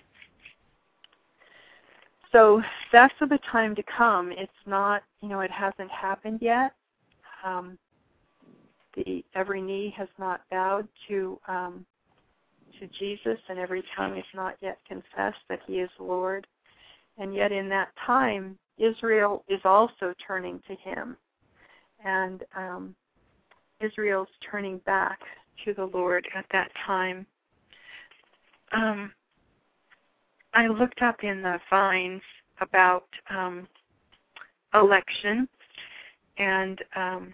So that's of the time to come. It's not, you know, it hasn't happened yet. Um, the every knee has not bowed to um, to Jesus, and every tongue is not yet confessed that he is Lord. And yet in that time, Israel is also turning to him. And um, Israel's turning back to the Lord at that time. Um, I looked up in the Vines about um, election, and um,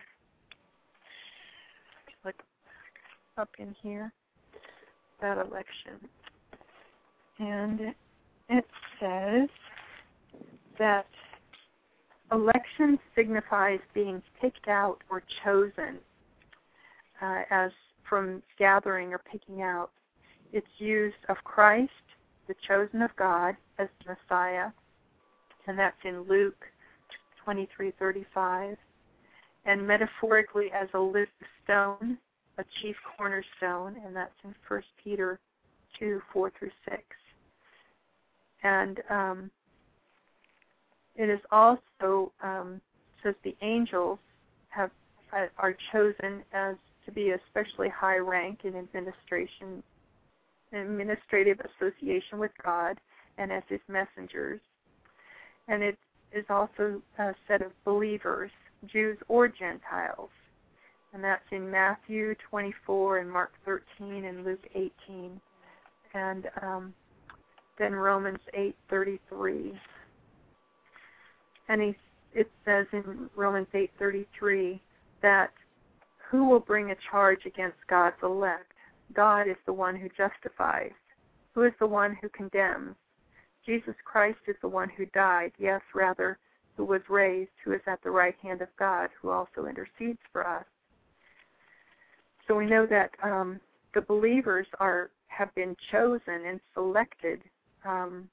look up in here, that election. And it says that election signifies being picked out or chosen uh, as from gathering or picking out. It's used of Christ, the chosen of God, as the Messiah, and that's in Luke twenty-three thirty-five, and metaphorically as a living stone, a chief cornerstone, and that's in First Peter two four through six. And um, it is also um, says the angels have uh, are chosen as to be especially high rank in administration, administrative association with God, and as His messengers. And it is also uh, said of believers, Jews or Gentiles, and that's in Matthew twenty-four and Mark thirteen and Luke eighteen, and um, then Romans eight thirty-three. And he, it says in Romans eight thirty-three that who will bring a charge against God's elect? God is the one who justifies. Who is the one who condemns? Jesus Christ is the one who died, yes, rather, who was raised, who is at the right hand of God, who also intercedes for us. So we know that um, the believers are have been chosen and selected. Um,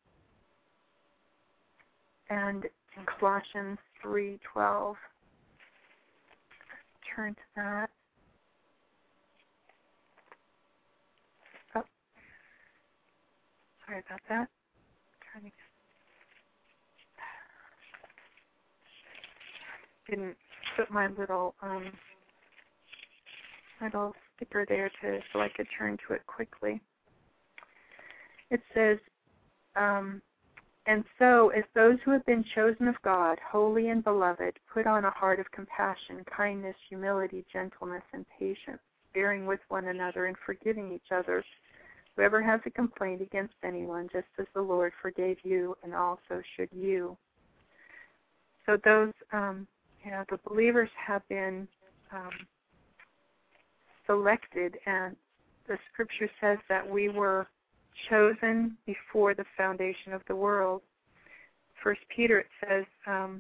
and in Colossians three twelve, turn to that. Oh, sorry about that. Trying to didn't put my little um, little sticker there to so I could turn to it quickly. It says, um, and so as those who have been chosen of God, holy and beloved, put on a heart of compassion, kindness, humility, gentleness, and patience, bearing with one another and forgiving each other. Whoever has a complaint against anyone, just as the Lord forgave you, and also should you. So those, um, you know, the believers have been um, selected, and the Scripture says that we were chosen before the foundation of the world. First Peter, it says um,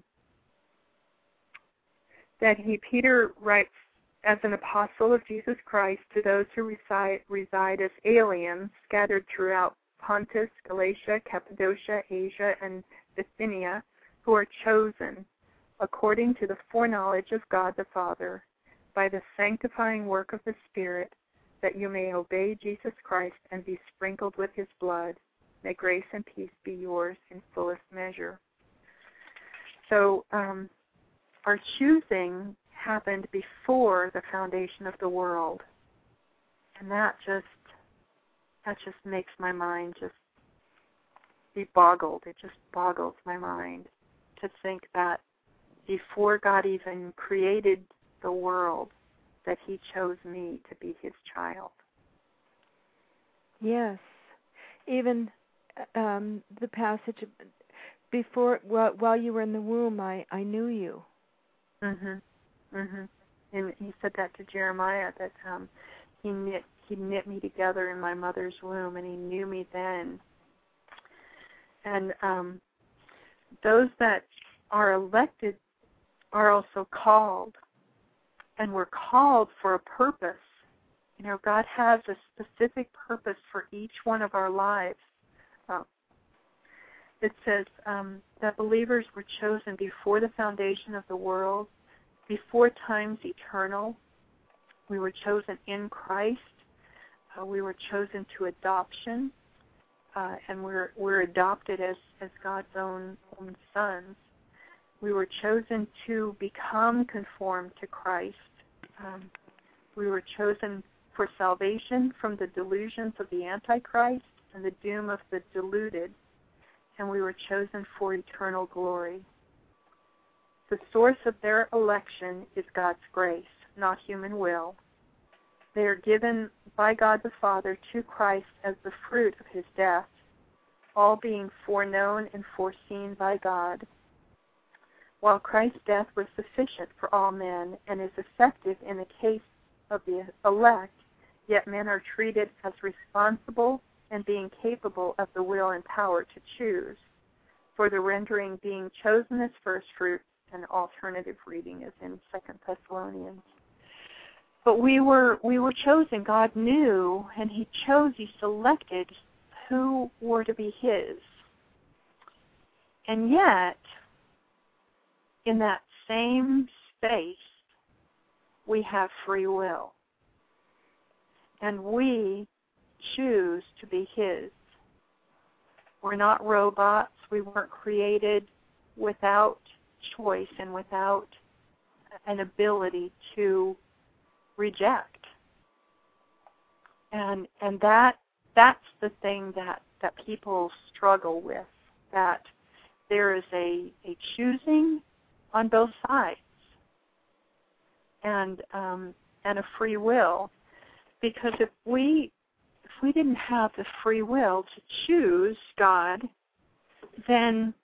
that he, Peter, writes as an apostle of Jesus Christ to those who reside, reside as aliens scattered throughout Pontus, Galatia, Cappadocia, Asia, and Bithynia, who are chosen according to the foreknowledge of God the Father by the sanctifying work of the Spirit, that you may obey Jesus Christ and be sprinkled with His blood. May grace and peace be yours in fullest measure. So um, our choosing happened before the foundation of the world, and that just that just makes my mind just be boggled. It just boggles my mind to think that before God even created the world, that He chose me to be His child. Yes. Even um, the passage before, while, while you were in the womb, I, I knew you. Mhm. Mhm. And He said that to Jeremiah, that um, He knit He knit me together in my mother's womb, and He knew me then. And um, those that are elected are also called. And we're called for a purpose. You know, God has a specific purpose for each one of our lives. Uh, it says um, that believers were chosen before the foundation of the world, before times eternal. We were chosen in Christ. Uh, we were chosen to adoption, uh, and we're we're adopted as, as God's own, own sons. We were chosen to become conformed to Christ. Um, we were chosen for salvation from the delusions of the Antichrist and the doom of the deluded, and we were chosen for eternal glory. The source of their election is God's grace, not human will. They are given by God the Father to Christ as the fruit of His death, all being foreknown and foreseen by God. while Christ's death was sufficient for all men and is effective in the case of the elect, yet men are treated as responsible and being capable of the will and power to choose, for the rendering being chosen as first fruits, and alternative reading is in Second Thessalonians. But we were we were chosen. God knew, and He chose, He selected who were to be His. And yet, in that same space, we have free will. And we choose to be His. We're not robots. We weren't created without choice and without an ability to reject. And and that that's the thing that, that people struggle with, that there is a, a choosing on both sides and um, and a free will. Because if we if we didn't have the free will to choose God, then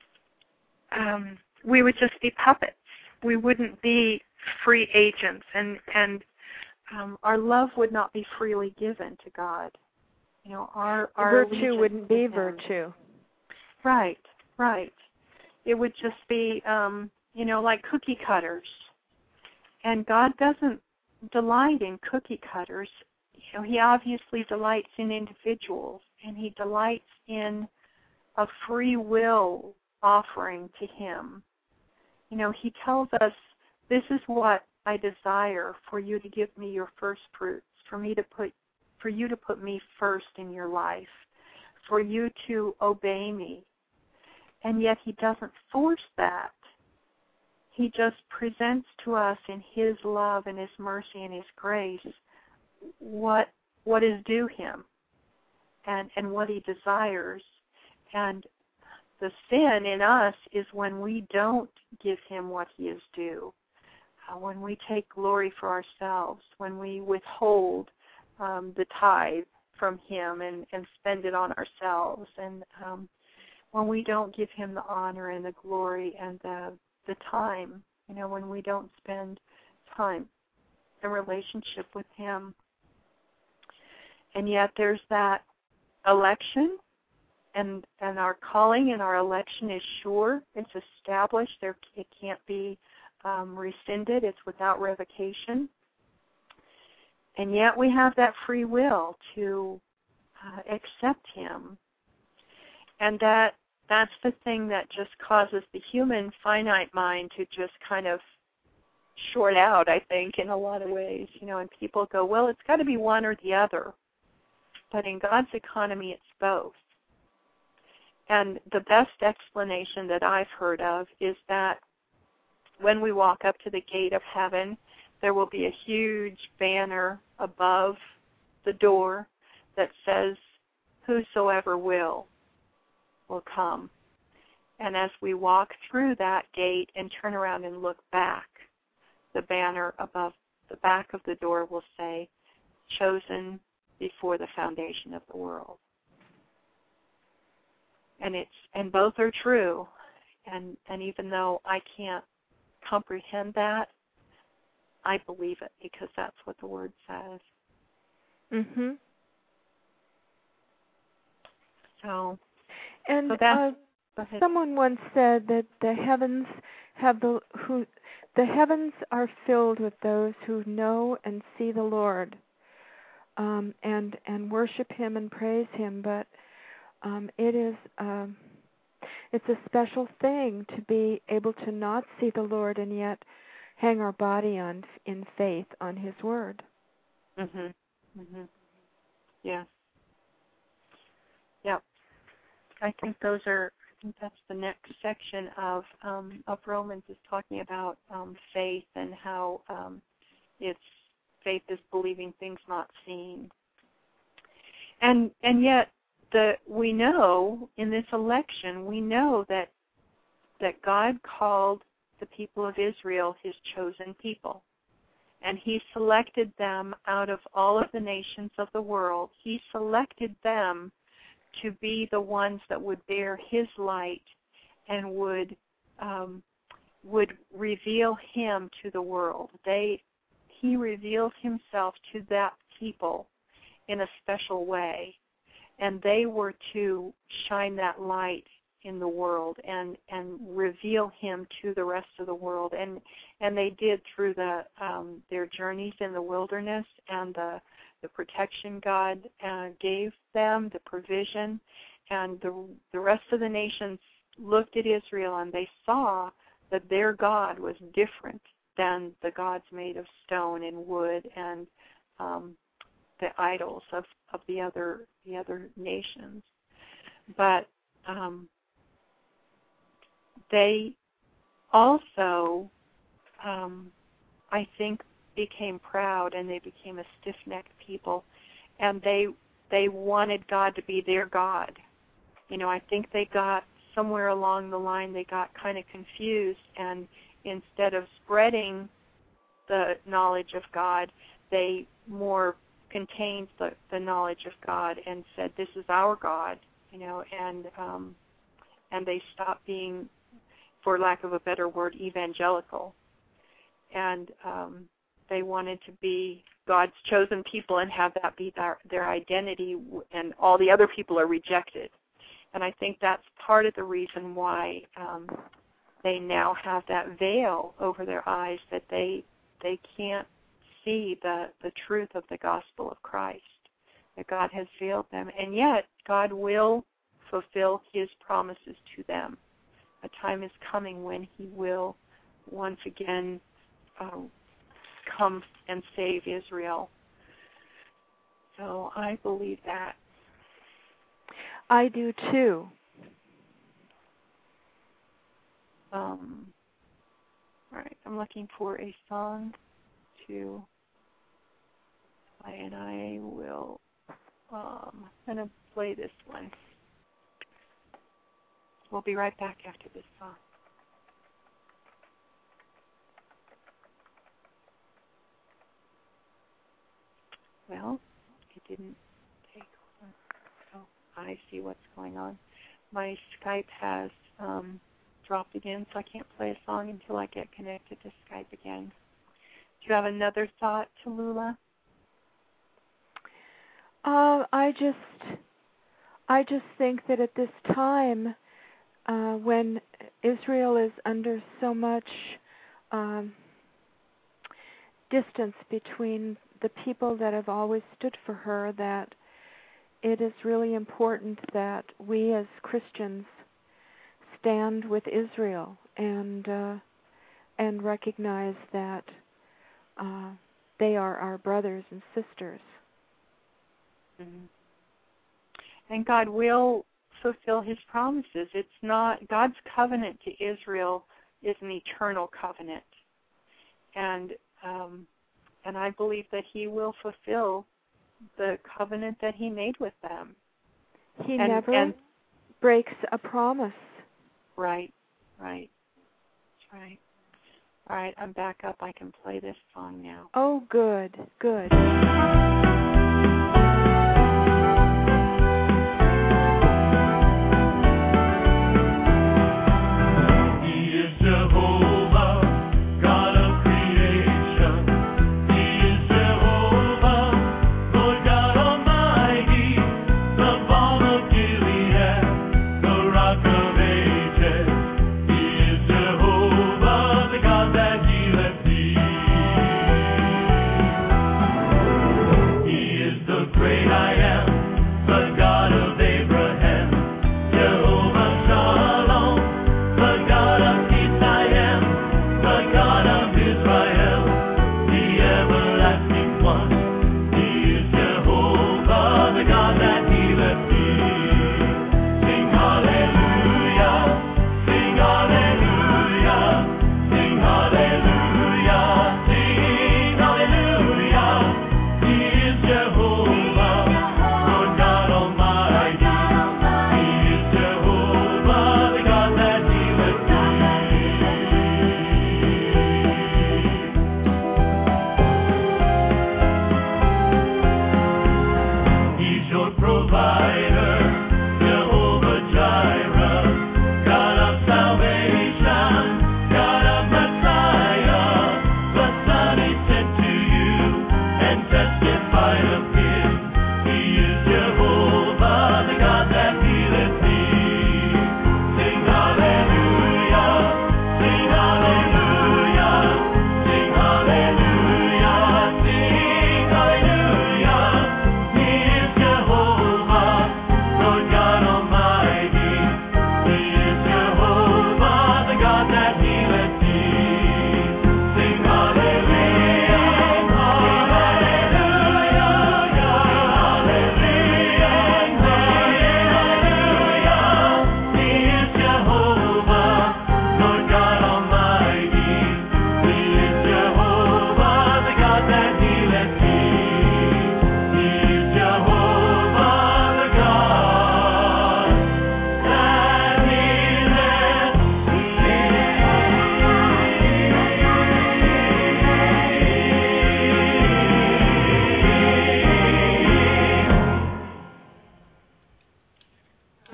um, we would just be puppets. We wouldn't be free agents, and and um, our love would not be freely given to God. You know, our our virtue wouldn't be virtue. Right, right. It would just be, um, you know, like cookie cutters. And God doesn't delight in cookie cutters. You know, He obviously delights in individuals, and He delights in a free will offering to Him. You know, He tells us, this is what I desire, for you to give me your first fruits, for me to put, for you to put me first in your life, for you to obey me. And yet He doesn't force that. He just presents to us in His love and His mercy and His grace what what is due Him and, and what He desires. And the sin in us is when we don't give Him what He is due, uh, when we take glory for ourselves, when we withhold um, the tithe from Him and, and spend it on ourselves, and um, when we don't give Him the honor and the glory and the the time, you know, when we don't spend time in relationship with Him. And yet there's that election, and and our calling and our election is sure. It's established. There, it can't be um, rescinded. It's without revocation. And yet we have that free will to uh, accept Him. And that that's the thing that just causes the human finite mind to just kind of short out, I think, in a lot of ways. You know, and people go, well, it's got to be one or the other. But in God's economy, it's both. And the best explanation that I've heard of is that when we walk up to the gate of heaven, there will be a huge banner above the door that says, whosoever will. will come. And as we walk through that gate and turn around and look back, the banner above the back of the door will say, chosen before the foundation of the world. And it's and both are true. And and even though I can't comprehend that, I believe it because that's what the Word says. Mhm. So And So that's, uh, someone once said that the heavens have the who the heavens are filled with those who know and see the Lord, um, and and worship Him and praise Him. But um, it is um, it's a special thing to be able to not see the Lord and yet hang our body on in faith on His word. Mhm. Mhm. Yeah. Yep. I think those are. I think that's the next section of um, of Romans is talking about um, faith and how um, it's faith is believing things not seen. And and yet the we know in this election we know that that God called the people of Israel His chosen people, and He selected them out of all of the nations of the world. He selected them to be the ones that would bear His light and would um, would reveal him to the world. They, he reveals himself to that people in a special way, and they were to shine that light in the world and, and reveal him to the rest of the world. And and they did through the um, their journeys in the wilderness and the, the protection God uh, gave them, the provision. And the the rest of the nations looked at Israel and they saw that their God was different than the gods made of stone and wood and um, the idols of, of the other the other nations. But um, they also, um, I think, became proud and they became a stiff-necked people, and they they wanted God to be their God. You know, I think they got somewhere along the line they got kind of confused, and instead of spreading the knowledge of God, they more contained the, the knowledge of God and said, "This is our God," you know, and um, and they stopped being, for lack of a better word, evangelical, and um, they wanted to be God's chosen people and have that be their, their identity, and all the other people are rejected. And I think that's part of the reason why um, they now have that veil over their eyes, that they they can't see the, the truth of the gospel of Christ, that God has veiled them. And yet, God will fulfill his promises to them. A time is coming when he will once again um, come and save Israel. So I believe that. I do too. Um, all right, I'm looking for a song to play, and I will. Um, I'm going to play this one. We'll be right back after this song. Well, it didn't take long. Oh, I see what's going on. My Skype has um, dropped again, so I can't play a song until I get connected to Skype again. Do you have another thought, Tallulah? Uh, I just, I just think that at this time, uh, when Israel is under so much um, distance between the people that have always stood for her, that it is really important that we as Christians stand with Israel and uh, and recognize that uh, they are our brothers and sisters. Mm-hmm. And God will fulfill his promises. It's not, God's covenant to Israel is an eternal covenant. And um, and I believe that he will fulfill the covenant that he made with them. He and, never and, breaks a promise. Right, right, that's right. All right, I'm back up. I can play this song now. Oh, good, good. He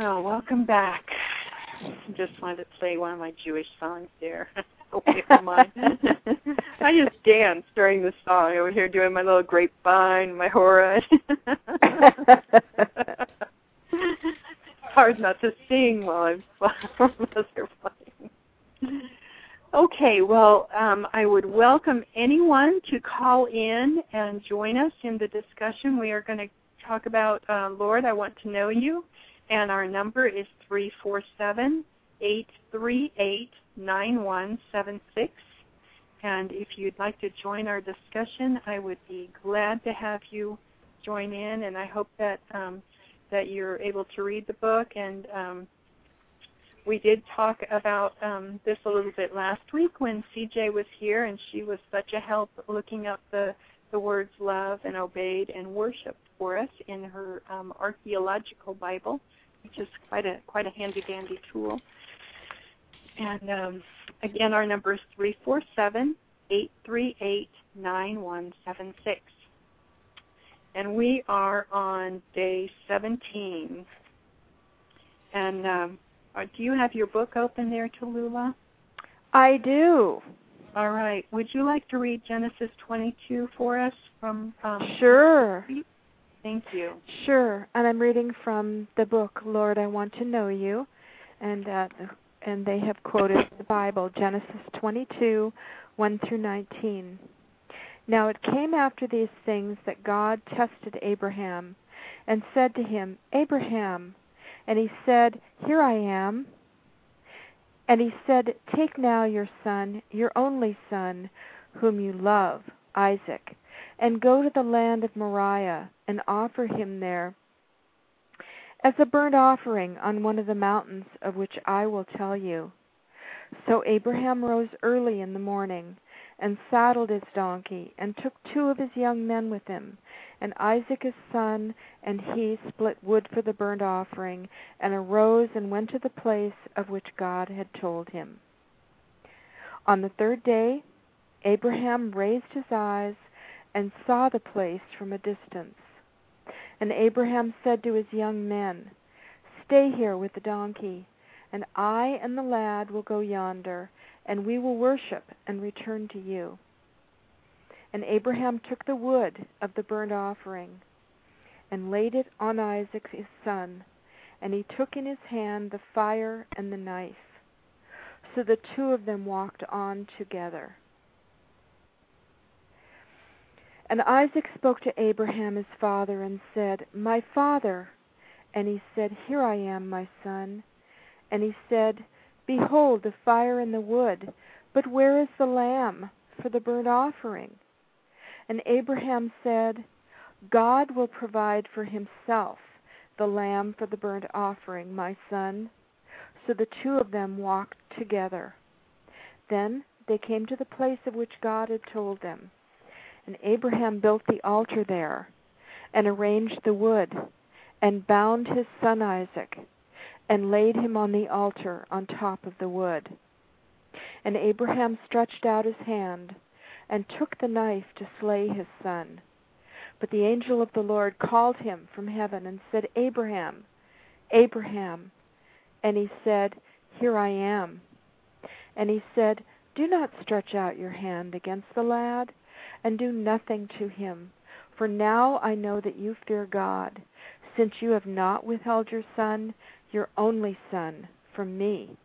Oh, welcome back. Just wanted to play one of my Jewish songs there. Away from mine. I just danced during the song over here doing my little grapevine, my hora. Hard not to sing while I'm while they're playing. Okay, well, um, I would welcome anyone to call in and join us in the discussion. We are going to talk about uh, Lord, I Want to Know You, and our number is three four seven, eight three eight, nine one seven six. And if you'd like to join our discussion, I would be glad to have you join in, and I hope that um, that you're able to read the book. And um, we did talk about um, this a little bit last week when C J was here, and she was such a help looking up the, the words love and obeyed and worshiped for us in her um, archaeological Bible, which is quite a quite a handy-dandy tool. And um, again, our number is three four seven, eight three eight, nine one seven six. And we are on day seventeen. And um, uh, do you have your book open there, Tallulah? I do. All right. Would you like to read Genesis twenty-two for us? From um, Sure. Thank you. Sure. And I'm reading from the book, Lord, I Want to Know You. And uh, and they have quoted the Bible, Genesis twenty-two, one through nineteen. Now it came after these things that God tested Abraham and said to him, Abraham. And he said, Here I am. And he said, Take now your son, your only son, whom you love, Isaac, and go to the land of Moriah and offer him there as a burnt offering on one of the mountains of which I will tell you. So Abraham rose early in the morning and saddled his donkey and took two of his young men with him, and Isaac his son, and he split wood for the burnt offering, and arose and went to the place of which God had told him. On the third day, Abraham raised his eyes and saw the place from a distance. And Abraham said to his young men, Stay here with the donkey, and I and the lad will go yonder, and we will worship and return to you. And Abraham took the wood of the burnt offering, and laid it on Isaac his son, and he took in his hand the fire and the knife. So the two of them walked on together. And Isaac spoke to Abraham his father and said, My father. And he said, Here I am, my son. And he said, Behold the fire and the wood, but where is the lamb for the burnt offering? And Abraham said, God will provide for himself the lamb for the burnt offering, my son. So the two of them walked together. Then they came to the place of which God had told them. And Abraham built the altar there, and arranged the wood, and bound his son Isaac, and laid him on the altar on top of the wood. And Abraham stretched out his hand, and took the knife to slay his son. But the angel of the Lord called him from heaven, and said, Abraham, Abraham. And he said, Here I am. And he said, Do not stretch out your hand against the lad, and do nothing to him. For now I know that you fear God, since you have not withheld your son, your only son, from me.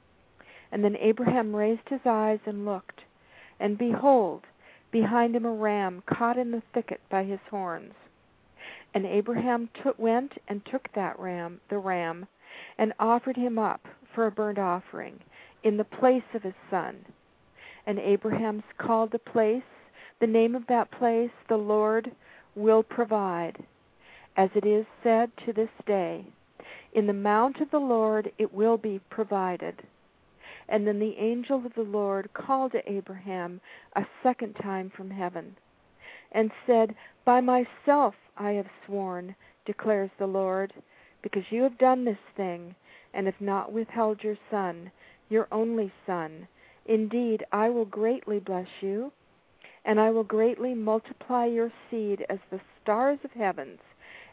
And then Abraham raised his eyes and looked, and behold, behind him a ram caught in the thicket by his horns. And Abraham took, went and took that ram, the ram, and offered him up for a burnt offering in the place of his son. And Abraham called the place, the name of that place, the Lord will provide, as it is said to this day, In the mount of the Lord it will be provided. And then the angel of the Lord called to Abraham a second time from heaven, and said, By myself I have sworn, declares the Lord, because you have done this thing, and have not withheld your son, your only son. Indeed, I will greatly bless you, and I will greatly multiply your seed as the stars of heavens,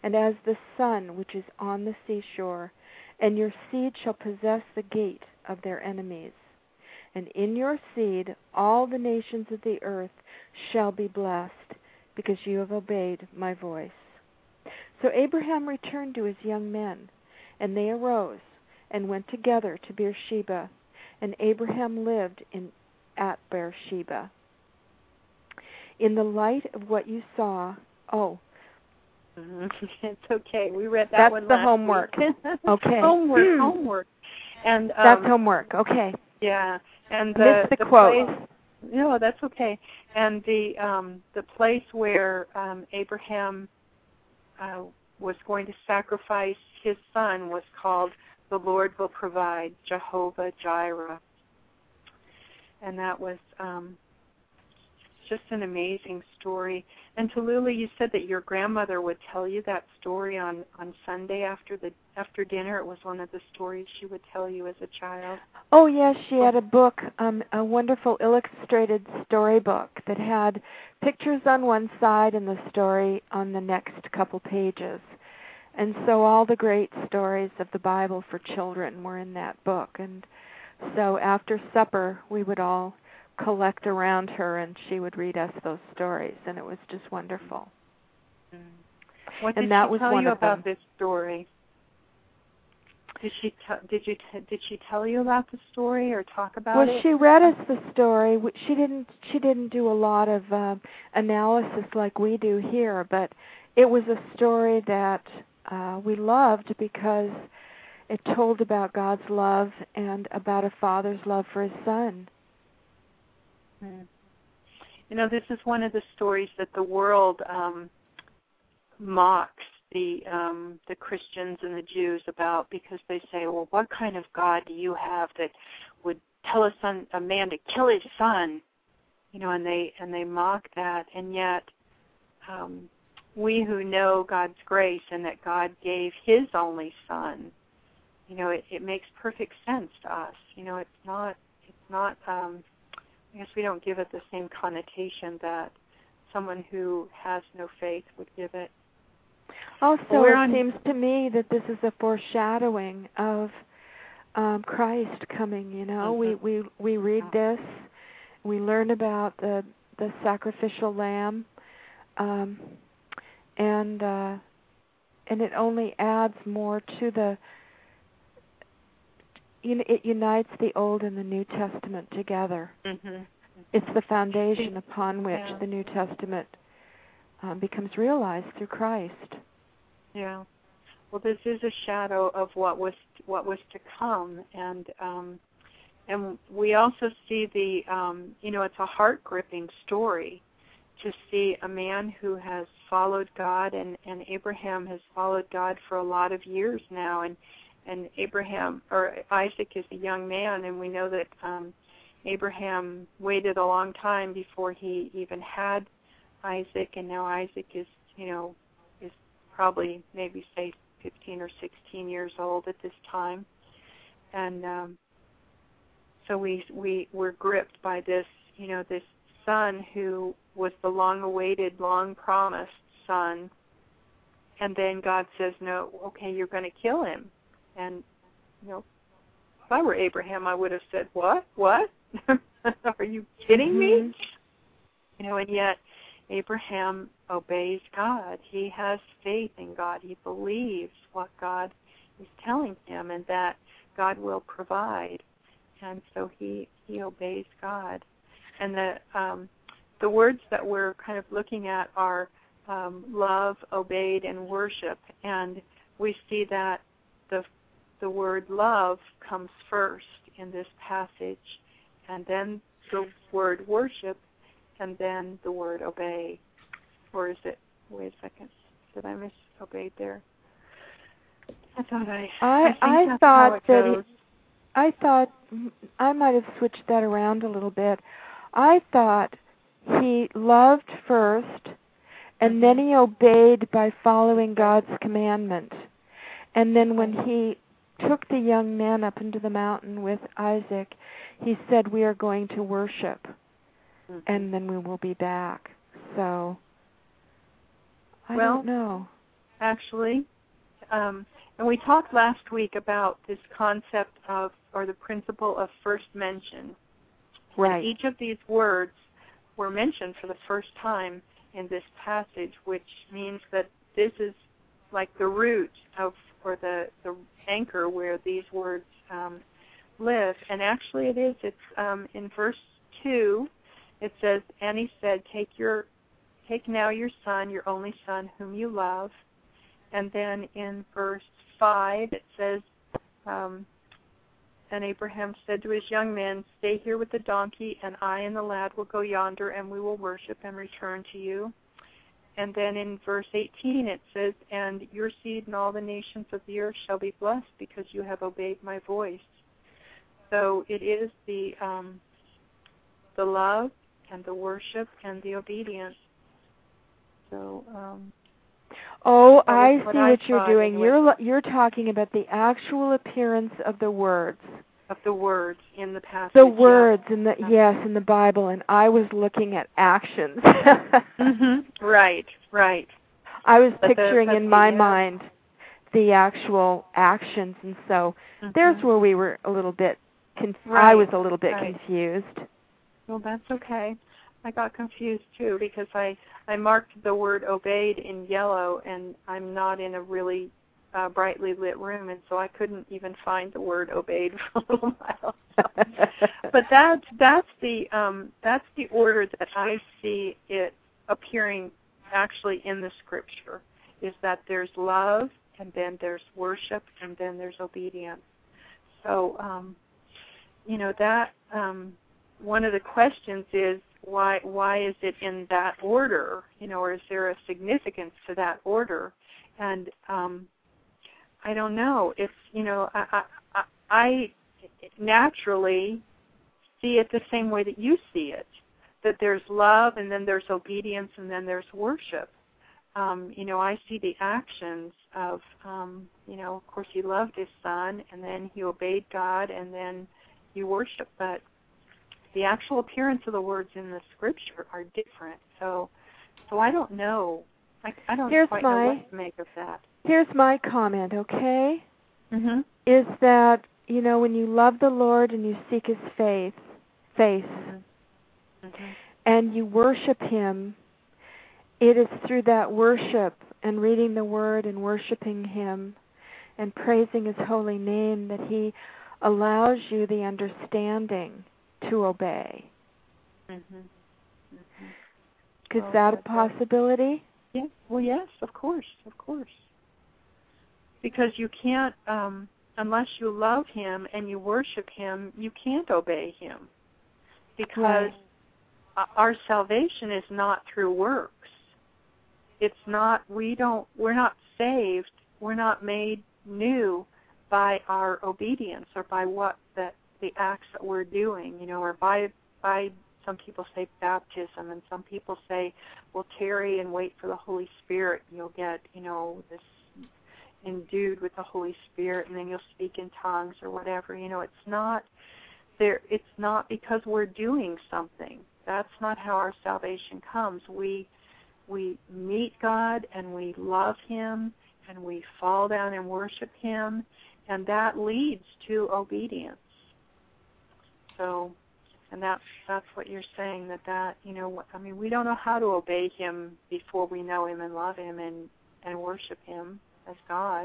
and as the sun which is on the seashore, and your seed shall possess the gate of their enemies. And in your seed all the nations of the earth shall be blessed, because you have obeyed my voice. So Abraham returned to his young men, and they arose and went together to Beersheba, and Abraham lived in at Beersheba. In the light of what you saw, oh, it's okay. We read that that's one the last homework. week. Okay, homework, homework, and um, that's homework. Okay. Yeah, and the, Missed the, the quote. Place, no, that's okay. And the um, the place where um, Abraham uh, was going to sacrifice his son was called "The Lord Will Provide," Jehovah Jireh, and that was um, just an amazing story. And Tallulah, you said that your grandmother would tell you that story on, on Sunday after the after dinner. It was one of the stories she would tell you as a child. Oh yes, she had a book, um, a wonderful illustrated storybook that had pictures on one side and the story on the next couple pages. And so all the great stories of the Bible for children were in that book. And so after supper, we would all collect around her, and she would read us those stories, and it was just wonderful. Mm. What and did that she was tell one you of about them. this story? Did she t- did you t- did she tell you about the story or talk about well, it? Well, she read us the story. She didn't she didn't do a lot of uh, analysis like we do here, but it was a story that uh, we loved because it told about God's love and about a father's love for his son. You know, this is one of the stories that the world um, mocks the um, the Christians and the Jews about, because they say, well, what kind of God do you have that would tell a son, a man to kill his son? You know, and they and they mock that, and yet um, we who know God's grace and that God gave His only Son, you know, it, it makes perfect sense to us. You know, it's not it's not. Um, I guess we don't give it the same connotation that someone who has no faith would give it. Also, well, it on... seems to me that this is a foreshadowing of um, Christ coming. You know, mm-hmm. we, we we read this, we learn about the the sacrificial lamb, um, and uh, and it only adds more to the. You know, it unites the Old and the New Testament together. Mm-hmm. It's the foundation upon which yeah. the New Testament um, becomes realized through Christ. Yeah. Well, this is a shadow of what was what was to come, and um, and we also see the um, you know, it's a heart gripping story to see a man who has followed God, and, and Abraham has followed God for a lot of years now, and. And Abraham, or Isaac is a young man, and we know that um, Abraham waited a long time before he even had Isaac, and now Isaac is, you know, is probably maybe say fifteen or sixteen years old at this time. And um, so we we were gripped by this, you know, this son who was the long-awaited, long-promised son, and then God says, no, okay, you're going to kill him. And, you know, if I were Abraham, I would have said, what? What? Are you kidding mm-hmm. me? You know, and yet Abraham obeys God. He has faith in God. He believes what God is telling him and that God will provide. And so he, he obeys God. And the um, the words that we're kind of looking at are um, love, obeyed, and worship. And we see that the the word love comes first in this passage, and then the word worship, and then the word obey. Or is it, wait a second, did I miss obeyed there? I thought I, I, I, think I that's thought how it that goes. He, I thought, I might have switched that around a little bit. I thought he loved first, and mm-hmm. then he obeyed by following God's commandment. And then when he took the young man up into the mountain with Isaac, he said, we are going to worship, mm-hmm. and then we will be back. So, I well, don't know. actually. Um, and we talked last week about this concept of, or the principle of first mention. Right. And each of these words were mentioned for the first time in this passage, which means that this is like the root of, or the, the anchor where these words um, live. And actually it is. It's um, in verse two. It says, and he said, take your, take now your son, your only son, whom you love. And then in verse five, it says, um, and Abraham said to his young men, stay here with the donkey, and I and the lad will go yonder, and we will worship and return to you. And then in verse eighteen, it says, and your seed and all the nations of the earth shall be blessed because you have obeyed my voice. So it is the um, the love and the worship and the obedience. So, um, oh, I see what, what, I what you're doing. anyway. You're you're talking about the actual appearance of the words. Of the words in the passage. The words yeah. in the yes in the Bible, and I was looking at actions. mm-hmm. Right, right. I was But picturing the, in my yeah. mind the actual actions, and so mm-hmm. there's where we were a little bit. Conf- right. I was a little bit right. confused. Well, that's okay. I got confused too because I I marked the word obeyed in yellow, and I'm not in a really Uh, brightly lit room, and so I couldn't even find the word obeyed for a little while. So. But that's that's the um, that's the order that I see it appearing actually in the scripture. Is that there's love, and then there's worship, and then there's obedience. So um, you know that um, one of the questions is why why is it in that order? You know, or is there a significance to that order? And um, I don't know. It's, you know, I, I, I naturally see it the same way that you see it, that there's love and then there's obedience and then there's worship. Um, you know, I see the actions of, um, you know, of course he loved his son and then he obeyed God and then he worshiped, but the actual appearance of the words in the scripture are different. So, so I don't know. I, I don't Here's quite my, know what to make of that. Here's my comment, okay? Mm-hmm. Is that, you know, when you love the Lord and you seek his faith, face, mm-hmm. Mm-hmm. and you worship him, it is through that worship and reading the word and worshiping him and praising his holy name that he allows you the understanding to obey. Mm-hmm. Mm-hmm. Is oh, that a possibility? Yeah. Well, yes, of course, of course. Because you can't, um, unless you love him and you worship him, you can't obey him. Because right. our salvation is not through works. It's not, we don't, we're not saved, we're not made new by our obedience or by what that the acts that we're doing, you know, or by, by some people say baptism, and some people say, well, tarry and wait for the Holy Spirit, and you'll get, you know, this endued with the Holy Spirit, and then you'll speak in tongues or whatever. You know, it's not there. It's not because we're doing something. That's not how our salvation comes. We we meet God and we love him and we fall down and worship him, and that leads to obedience. So, and that's that's what you're saying, that that, you know, I mean, we don't know how to obey him before we know him and love him and, and worship him as God.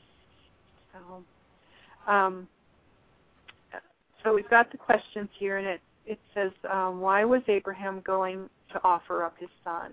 So, um, so we've got the questions here, and it, it says, um, why was Abraham going to offer up his son?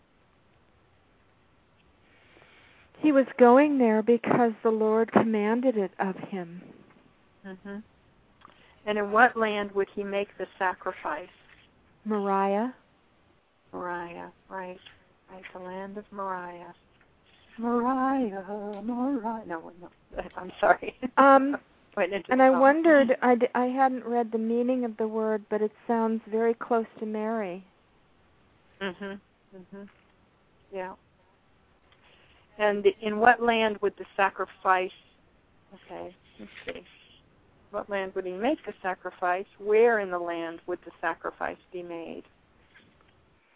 He was going there because the Lord commanded it of him. Mm-hmm. And in what land would he make the sacrifice? Moriah. Moriah, right. Right, the land of Moriah. Moriah, Moriah. No, no, I'm sorry. Um, and I song. wondered, I, d- I hadn't read the meaning of the word, but it sounds very close to Mary. Mm-hmm, mm-hmm. Yeah. And in what land would the sacrifice, okay, let's see. What land would he make the sacrifice? Where in the land would the sacrifice be made?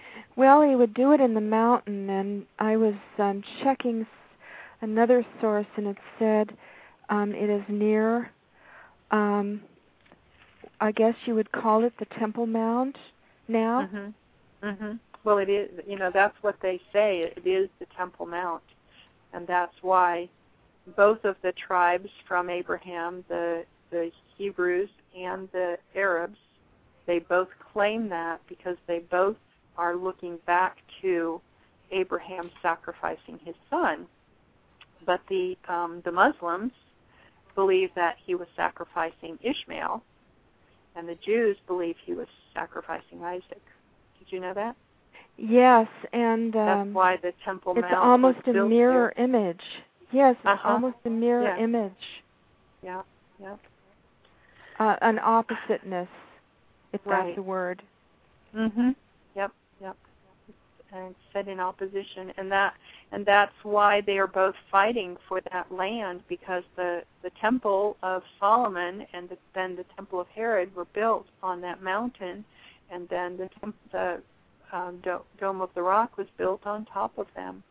Well, he would do it in the mountain, and I was um, checking another source, and it said um, it is near, um, I guess you would call it the Temple Mount now. Mm-hmm. Mm-hmm. Well, it is, you know, that's what they say. It is the Temple Mount, and that's why both of the tribes from Abraham, the the Hebrews and the Arabs, they both claim that because they both are looking back to Abraham sacrificing his son. But the um, the Muslims believe that he was sacrificing Ishmael, and the Jews believe he was sacrificing Isaac. Did you know that? Yes, and um, that's why the Temple it's Mount almost was a built mirror here. image. Yes, it's uh-huh. almost a mirror yeah. image. Yeah, yeah. Uh, an oppositeness, if right. that's a word. Mhm. Yep. Yep. And set in opposition, and that and that's why they are both fighting for that land, because the the temple of Solomon and the, then the temple of Herod were built on that mountain, and then the temp, the um, do, Dome of the Rock was built on top of them.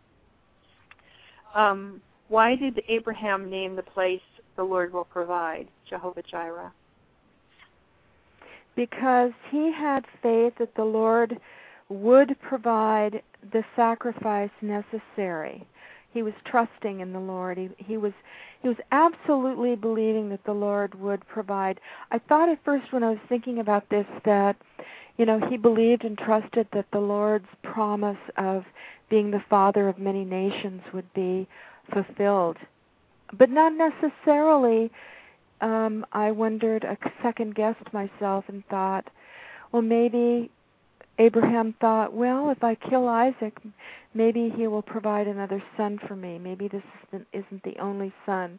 Um, why did Abraham name the place "The Lord Will Provide," Jehovah Jireh? Because he had faith that the Lord would provide the sacrifice necessary. He was trusting in the Lord. He, he was he was absolutely believing that the Lord would provide. I thought at first when I was thinking about this that, you know, he believed and trusted that the Lord's promise of being the father of many nations would be fulfilled. But not necessarily. Um, I wondered, I second-guessed myself and thought, well, maybe Abraham thought, well, if I kill Isaac, maybe he will provide another son for me. Maybe this isn't, isn't the only son.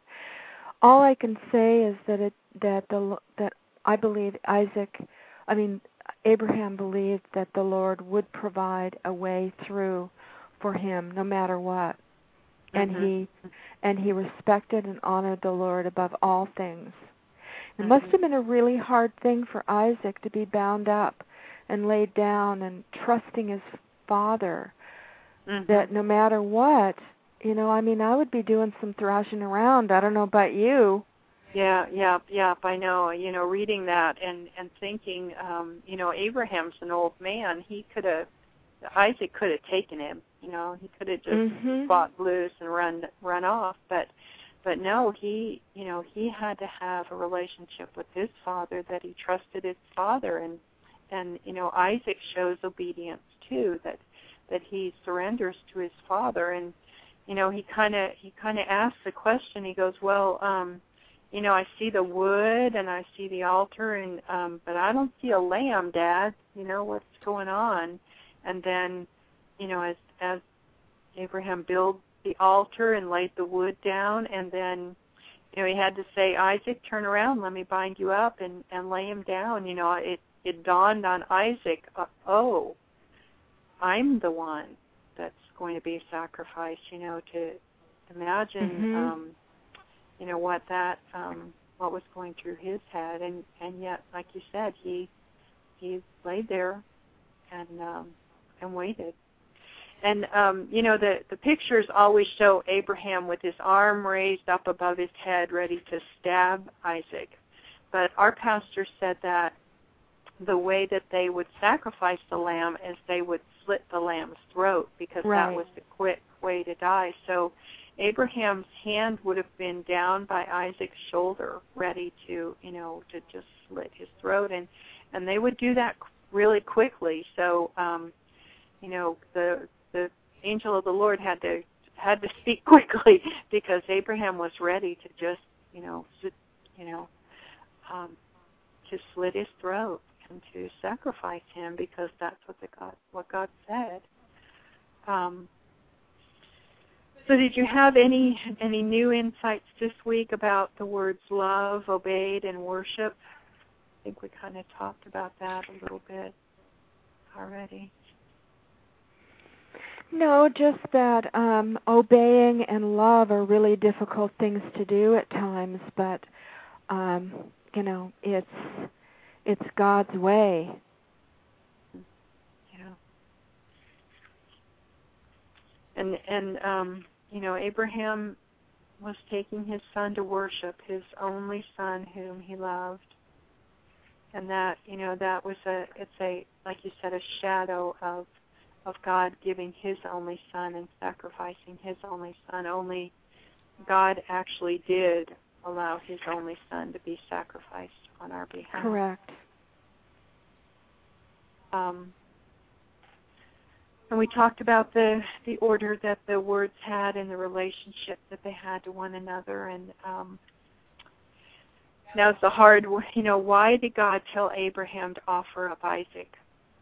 All I can say is that it that the that I believe Isaac, I mean Abraham believed that the Lord would provide a way through for him, no matter what, mm-hmm. and he and he respected and honored the Lord above all things. It mm-hmm. must have been a really hard thing for Isaac to be bound up and laid down and trusting his father mm-hmm. that no matter what, you know, I mean, I would be doing some thrashing around. I don't know about you. Yeah, yeah, yeah, I know. You know, reading that and, and thinking, um, you know, Abraham's an old man. He could have, Isaac could have taken him. You know, he could have just mm-hmm. fought loose and run run off. But, but no, he, you know, he had to have a relationship with his father, that he trusted his father, and and you know, Isaac shows obedience too. That that he surrenders to his father, and you know, he kind of he kind of asks the question. He goes, well, um, you know, I see the wood and I see the altar, and um, but I don't see a lamb, Dad. You know, what's going on? And then, you know, as as Abraham built the altar and laid the wood down, and then, you know, he had to say, Isaac, turn around, let me bind you up, and, and lay him down. You know, it, it dawned on Isaac, uh, oh, I'm the one that's going to be sacrificed, you know, to imagine, mm-hmm. um, you know, what that, um, what was going through his head. And, and yet, like you said, he he laid there and um, and waited. And, um, you know, the, the pictures always show Abraham with his arm raised up above his head, ready to stab Isaac. But our pastor said that the way that they would sacrifice the lamb is they would slit the lamb's throat, because right. that was the quick way to die. So Abraham's hand would have been down by Isaac's shoulder, ready to, you know, to just slit his throat. And, and they would do that really quickly. So, um, you know, the the angel of the Lord had to had to speak quickly, because Abraham was ready to just, you know, you know, um, to slit his throat and to sacrifice him, because that's what the God what God said. Um, so, did you have any any new insights this week about the words love, obeyed, and worship? I think we kind of talked about that a little bit already. No, just that um, obeying and love are really difficult things to do at times, but um, you know, it's it's God's way. Yeah. And and um, you know, Abraham was taking his son to worship, his only son whom he loved. And that, you know, that was a, it's a, like you said, a shadow of of God giving his only son and sacrificing his only son. Only God actually did allow his only son to be sacrificed on our behalf. Correct. Um, and we talked about the, the order that the words had and the relationship that they had to one another. And um, now it's the hard, you know, why did God tell Abraham to offer up Isaac?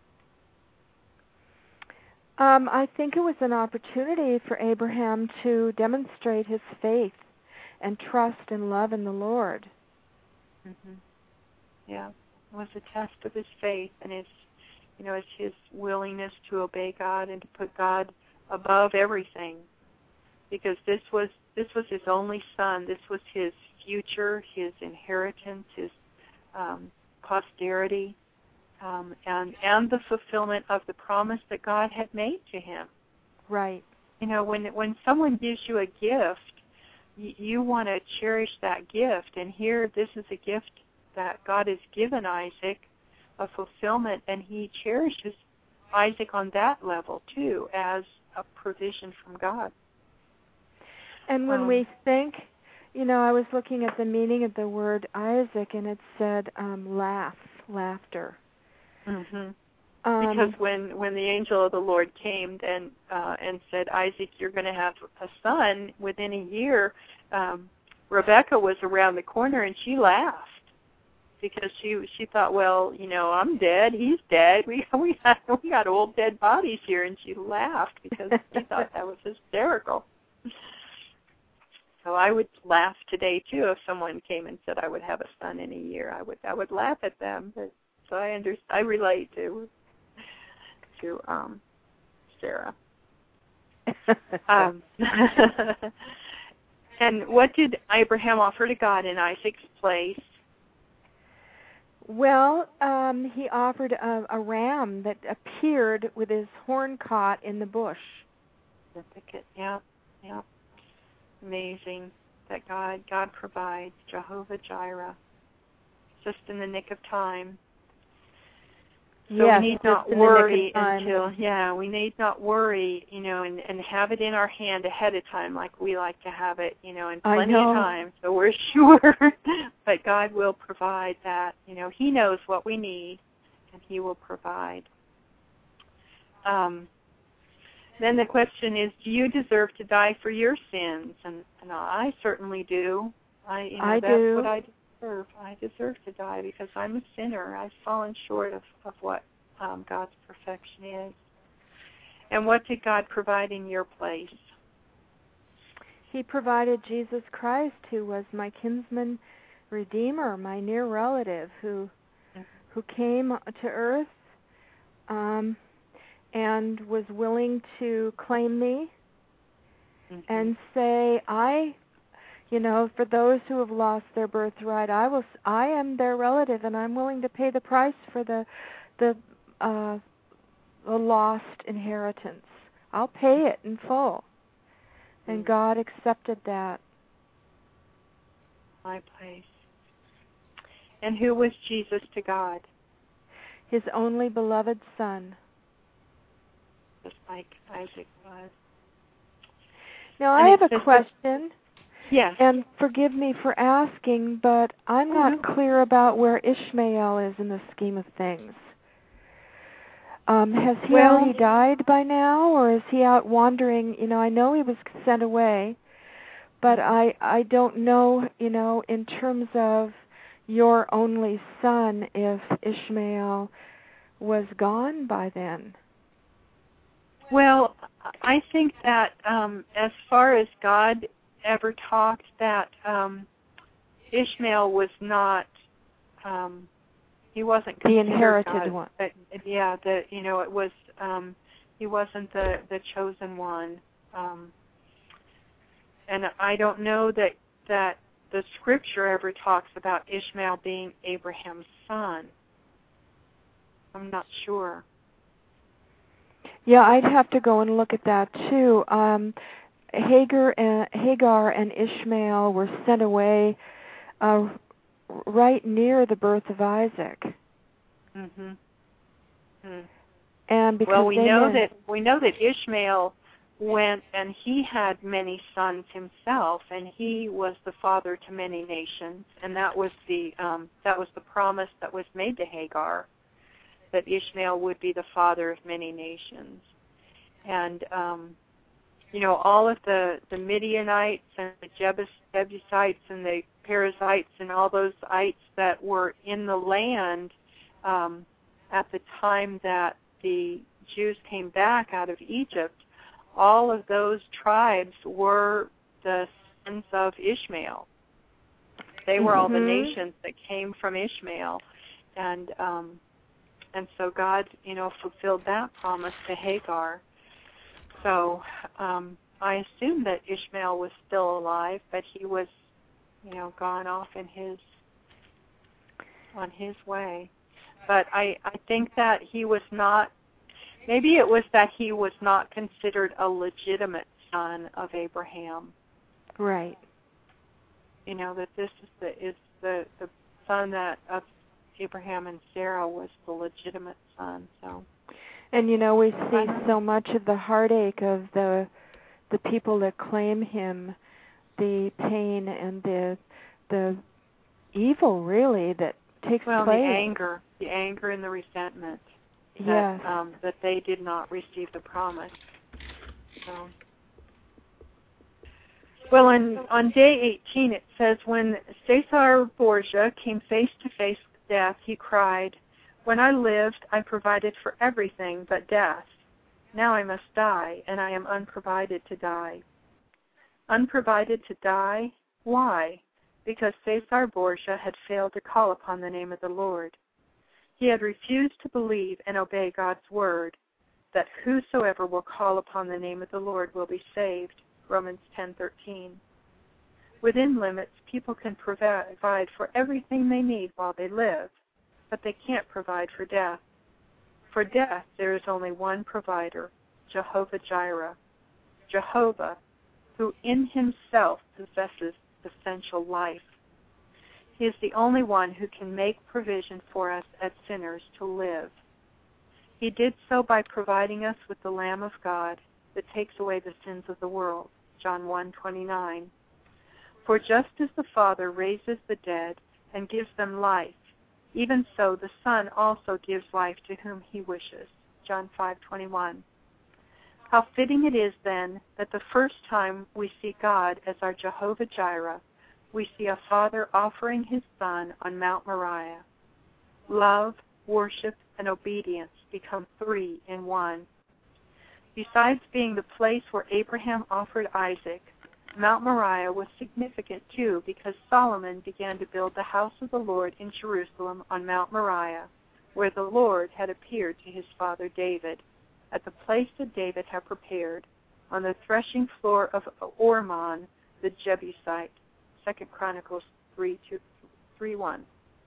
Um, I think it was an opportunity for Abraham to demonstrate his faith and trust and love in the Lord. Mm-hmm. Yeah, it was a test of his faith and his, you know, his willingness to obey God and to put God above everything, because this was this was his only son. This was his future, his inheritance, his um, posterity. Um, and and the fulfillment of the promise that God had made to him. Right. You know, when when someone gives you a gift, you, you want to cherish that gift. And here, this is a gift that God has given Isaac, a fulfillment, and he cherishes Isaac on that level too, as a provision from God. And when um, we think, you know, I was looking at the meaning of the word Isaac, and it said um, laugh, laughter. Mm-hmm. Um, because when, when the angel of the Lord came and uh, and said, Isaac, you're going to have a son within a year, um, Rebecca was around the corner and she laughed because she she thought, well, you know, I'm dead, he's dead, we we got we got old dead bodies here, and she laughed because she thought that was hysterical. So I would laugh today too if someone came and said I would have a son in a year. I would I would laugh at them, but. So I under, I relate to to um, Sarah. um, and what did Abraham offer to God in Isaac's place? Well, um, he offered a, a ram that appeared with his horn caught in the bush. The thicket, yeah, yeah. Amazing that God God provides, Jehovah Jireh, just in the nick of time. So yes, we need not worry until, yeah, we need not worry, you know, and, and have it in our hand ahead of time like we like to have it, you know, in plenty of time, so we're sure. But God will provide that, you know, he knows what we need, and he will provide. Um, then the question is, do you deserve to die for your sins? And, and I certainly do. I, you know, I that's do. what I deserve. I deserve to die because I'm a sinner. I've fallen short of, of what um, God's perfection is. And what did God provide in your place? He provided Jesus Christ, who was my kinsman redeemer, my near relative, who mm-hmm. who came to earth um, and was willing to claim me mm-hmm. and say, I... You know, for those who have lost their birthright, I will. I am their relative, and I'm willing to pay the price for the, the, uh, the lost inheritance. I'll pay it in full, and God accepted that. My place. And who was Jesus to God? His only beloved Son. Just like Isaac was. Now and I have a question. Yes. And forgive me for asking, but I'm not mm-hmm. clear about where Ishmael is in the scheme of things. Um, has he well, already died by now, or is he out wandering? You know, I know he was sent away, but I, I don't know, you know, in terms of your only son, if Ishmael was gone by then. Well, I think that um, as far as God ever talked, that um, Ishmael was not, um, he wasn't the inherited God, one. But yeah, the you know it was um, he wasn't the the chosen one, um, and I don't know that that the Scripture ever talks about Ishmael being Abraham's son. I'm not sure. Yeah, I'd have to go and look at that too. Um, Hagar and, Hagar and Ishmael were sent away uh, right near the birth of Isaac. Mhm. Mm. And because well, we they know meant, that we know that Ishmael went and he had many sons himself, and he was the father to many nations, and that was the um, that was the promise that was made to Hagar, that Ishmael would be the father of many nations. And um, you know, all of the, the Midianites and the Jebus, Jebusites and the Perizzites and all those ites that were in the land um, at the time that the Jews came back out of Egypt, all of those tribes were the sons of Ishmael. They were mm-hmm. all the nations that came from Ishmael. And um, and so God, you know, fulfilled that promise to Hagar. So um, I assume that Ishmael was still alive, but he was, you know, gone off in his on his way. But I, I think that he was not, maybe it was that he was not considered a legitimate son of Abraham. Right. You know, that this is the is the, the son that of Abraham and Sarah was the legitimate son. So. And you know, we see so much of the heartache of the the people that claim him, the pain and the the evil, really, that takes well, place. Well, the anger, the anger and the resentment that yes. um, that they did not receive the promise. So. Well, on on day eighteen, it says, when Caesar Borgia came face to face with death, he cried, "When I lived, I provided for everything but death. Now I must die, and I am unprovided to die." Unprovided to die? Why? Because Caesar Borgia had failed to call upon the name of the Lord. He had refused to believe and obey God's word, that whosoever will call upon the name of the Lord will be saved. Romans ten thirteen. Within limits, people can provide for everything they need while they live, but they can't provide for death. For death, there is only one provider, Jehovah-Jireh, Jehovah, who in himself possesses essential life. He is the only one who can make provision for us as sinners to live. He did so by providing us with the Lamb of God that takes away the sins of the world, John one twenty-nine. For just as the Father raises the dead and gives them life, even so the Son also gives life to whom he wishes, John five twenty-one. How fitting it is, then, that the first time we see God as our Jehovah-Jireh, we see a Father offering his Son on Mount Moriah. Love, worship, and obedience become three in one. Besides being the place where Abraham offered Isaac, Mount Moriah was significant too, because Solomon began to build the house of the Lord in Jerusalem on Mount Moriah, where the Lord had appeared to his father David, at the place that David had prepared, on the threshing floor of Ormon the Jebusite, Second Chronicles three one.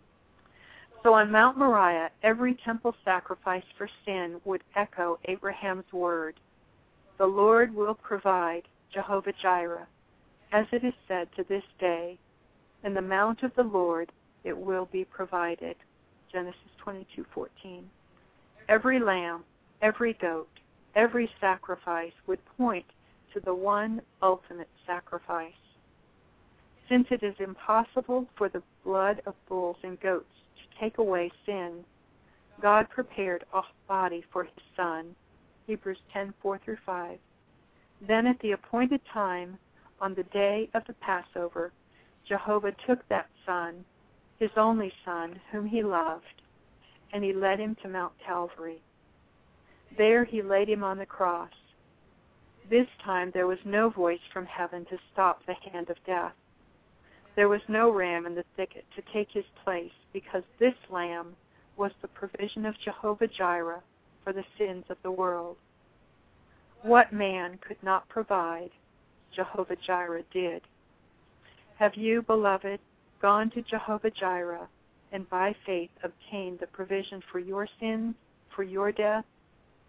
So on Mount Moriah, every temple sacrifice for sin would echo Abraham's word, "The Lord will provide, Jehovah-Jireh, as it is said to this day, in the mount of the Lord it will be provided," Genesis twenty-two fourteen. Every lamb, every goat, every sacrifice would point to the one ultimate sacrifice. Since it is impossible for the blood of bulls and goats to take away sin, God prepared a body for his Son, Hebrews ten four through five. Then at the appointed time, on the day of the Passover, Jehovah took that Son, his only Son, whom he loved, and he led him to Mount Calvary. There he laid him on the cross. This time there was no voice from heaven to stop the hand of death. There was no ram in the thicket to take his place, because this lamb was the provision of Jehovah-Jireh for the sins of the world. What man could not provide, Jehovah-Jireh did. Have you, beloved, gone to Jehovah-Jireh and by faith obtained the provision for your sins, for your death?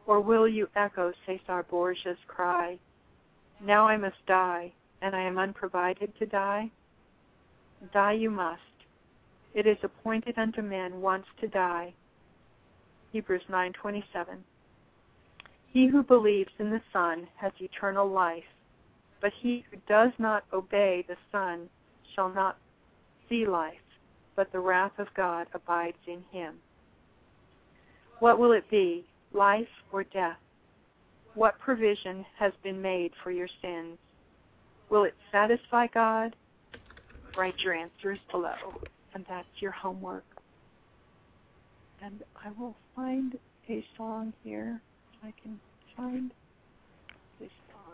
Or will you echo Cesar Borgia's cry, now I must die, and I am unprovided to die? Die you must. It is appointed unto men once to die. Hebrews nine twenty-seven. He who believes in the Son has eternal life, but he who does not obey the Son shall not see life, but the wrath of God abides in him. What will it be, life or death? What provision has been made for your sins? Will it satisfy God? Write your answers below, and that's your homework. And I will find a song here. I can find this song.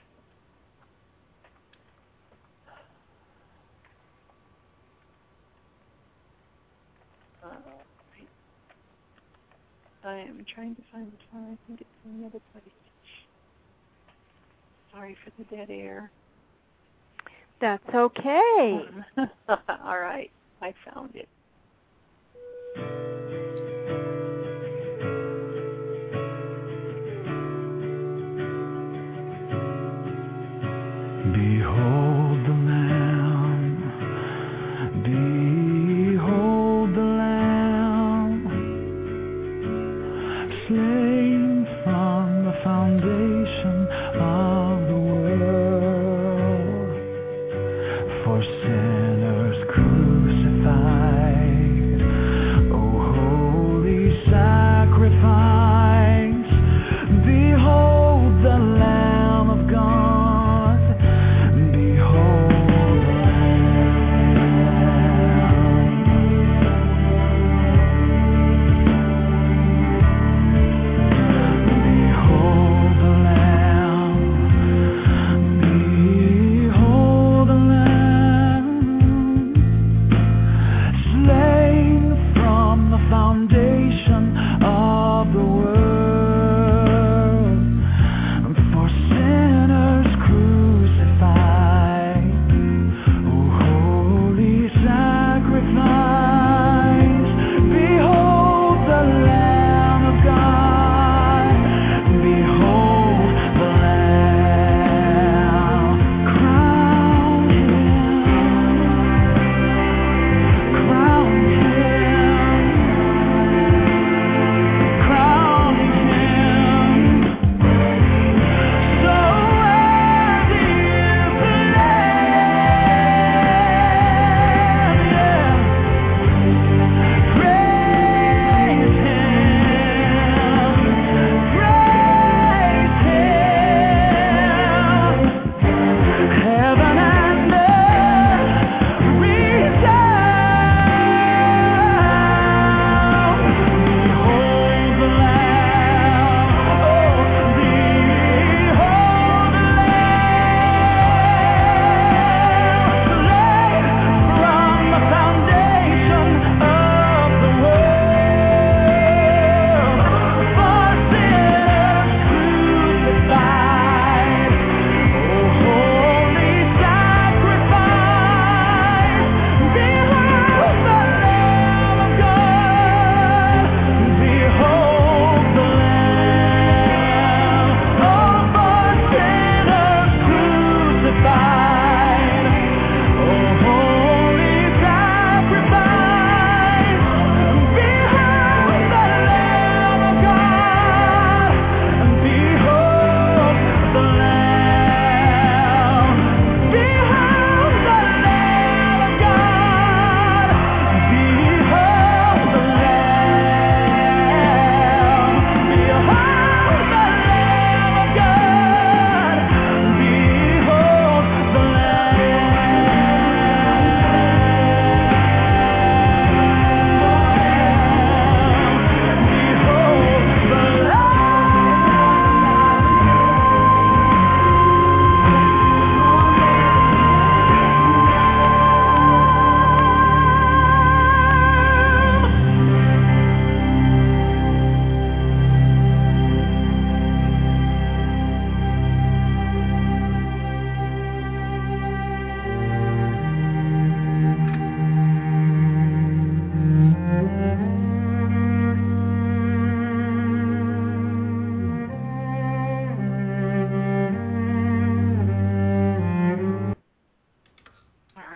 Uh, I am trying to find the song. I think it's in the other place. Sorry for the dead air. That's okay. All right. I found it. Behold the Lamb, behold the Lamb, slain from the foundation of the world, for sinners crucified, O holy sacrifice, behold the Lamb of God. Behold the Lamb.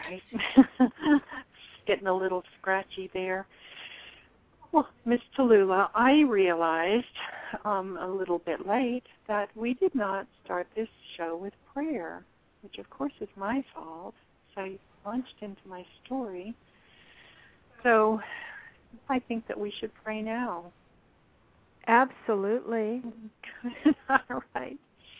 okay. Getting a little scratchy there. Well, Miss Tallulah, I realized um, a little bit late that we did not start this show with prayer, which of course is my fault. So I launched into my story. So I think that we should pray now. Absolutely. All right.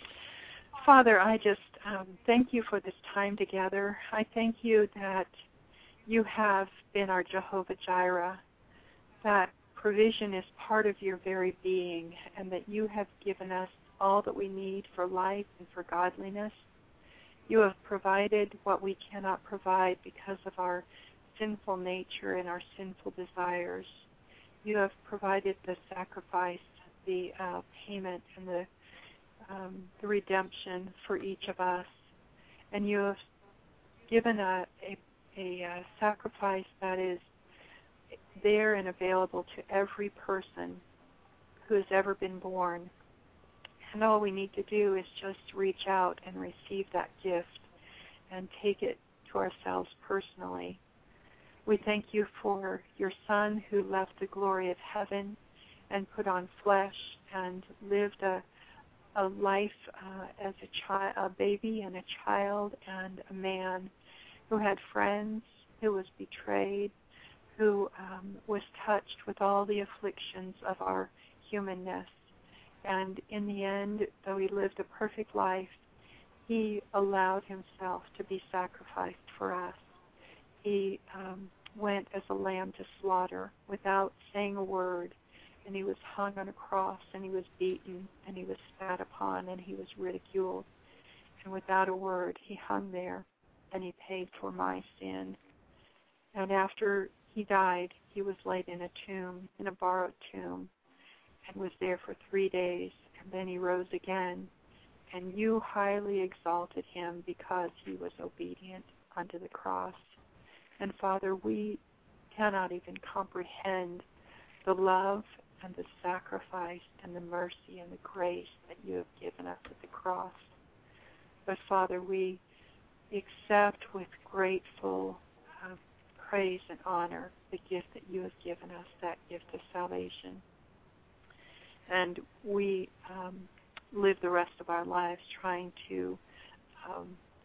Father, I just um, thank you for this time together. I thank you that you have been our Jehovah Jireh, that provision is part of your very being, and that you have given us all that we need for life and for godliness. You have provided what we cannot provide because of our sinful nature and our sinful desires. You have provided the sacrifice, the uh, payment, and the, um, the redemption for each of us. And you have given a, a, a, a sacrifice that is there and available to every person who has ever been born. And all we need to do is just reach out and receive that gift and take it to ourselves personally. We thank you for your Son who left the glory of heaven and put on flesh and lived a, a life uh, as a, chi- a baby and a child and a man who had friends, who was betrayed, who um, was touched with all the afflictions of our humanness. And in the end, though he lived a perfect life, he allowed himself to be sacrificed for us. He um, went as a lamb to slaughter without saying a word, and he was hung on a cross, and he was beaten, and he was spat upon, and he was ridiculed. And without a word, he hung there, and he paid for my sin. And after he died, he was laid in a tomb, in a borrowed tomb, and was there for three days, and then he rose again. And you highly exalted him because he was obedient unto the cross. And Father, we cannot even comprehend the love and the sacrifice and the mercy and the grace that you have given us at the cross. But Father, we accept with grateful uh, praise and honor the gift that you have given us, that gift of salvation. And we um, live the rest of our lives trying to um,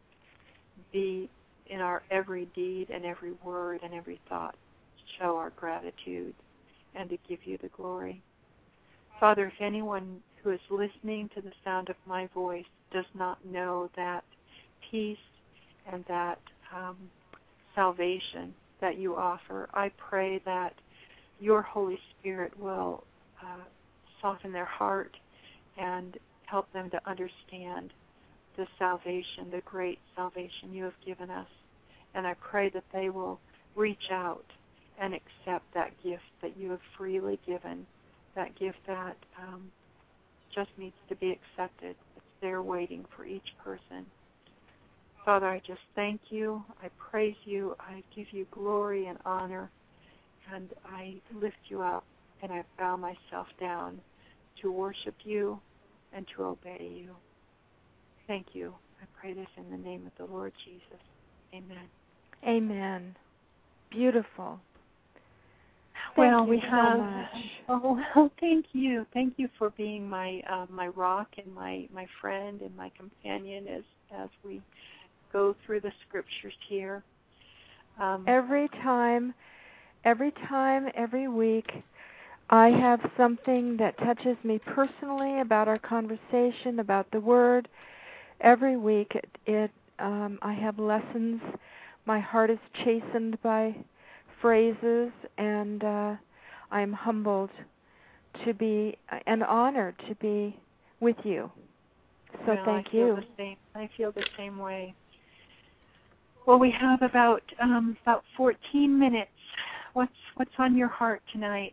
be in our every deed and every word and every thought, show our gratitude and to give you the glory. Father, if anyone who is listening to the sound of my voice does not know that peace and that um, salvation that you offer, I pray that your Holy Spirit will uh, soften their heart and help them to understand the salvation, the great salvation you have given us. And I pray that they will reach out and accept that gift that you have freely given, that gift that um, just needs to be accepted. It's there waiting for each person. Father, I just thank you. I praise you. I give you glory and honor. And I lift you up and I bow myself down to worship you and to obey you. Thank you. I pray this in the name of the Lord Jesus. Amen. Amen. Beautiful. Thank well, you we so have. much. Oh, well, thank you. Thank you for being my uh, my rock and my, my friend and my companion as as we go through the scriptures here. Um, every time, every time, every week, I have something that touches me personally about our conversation, about the Word. Every week, it, it um, I have lessons. My heart is chastened by phrases, and uh, I am humbled to be and honored to be with you. So well, thank I feel you. The same, I feel the same way. Well, we have about um, about fourteen minutes. What's what's on your heart tonight?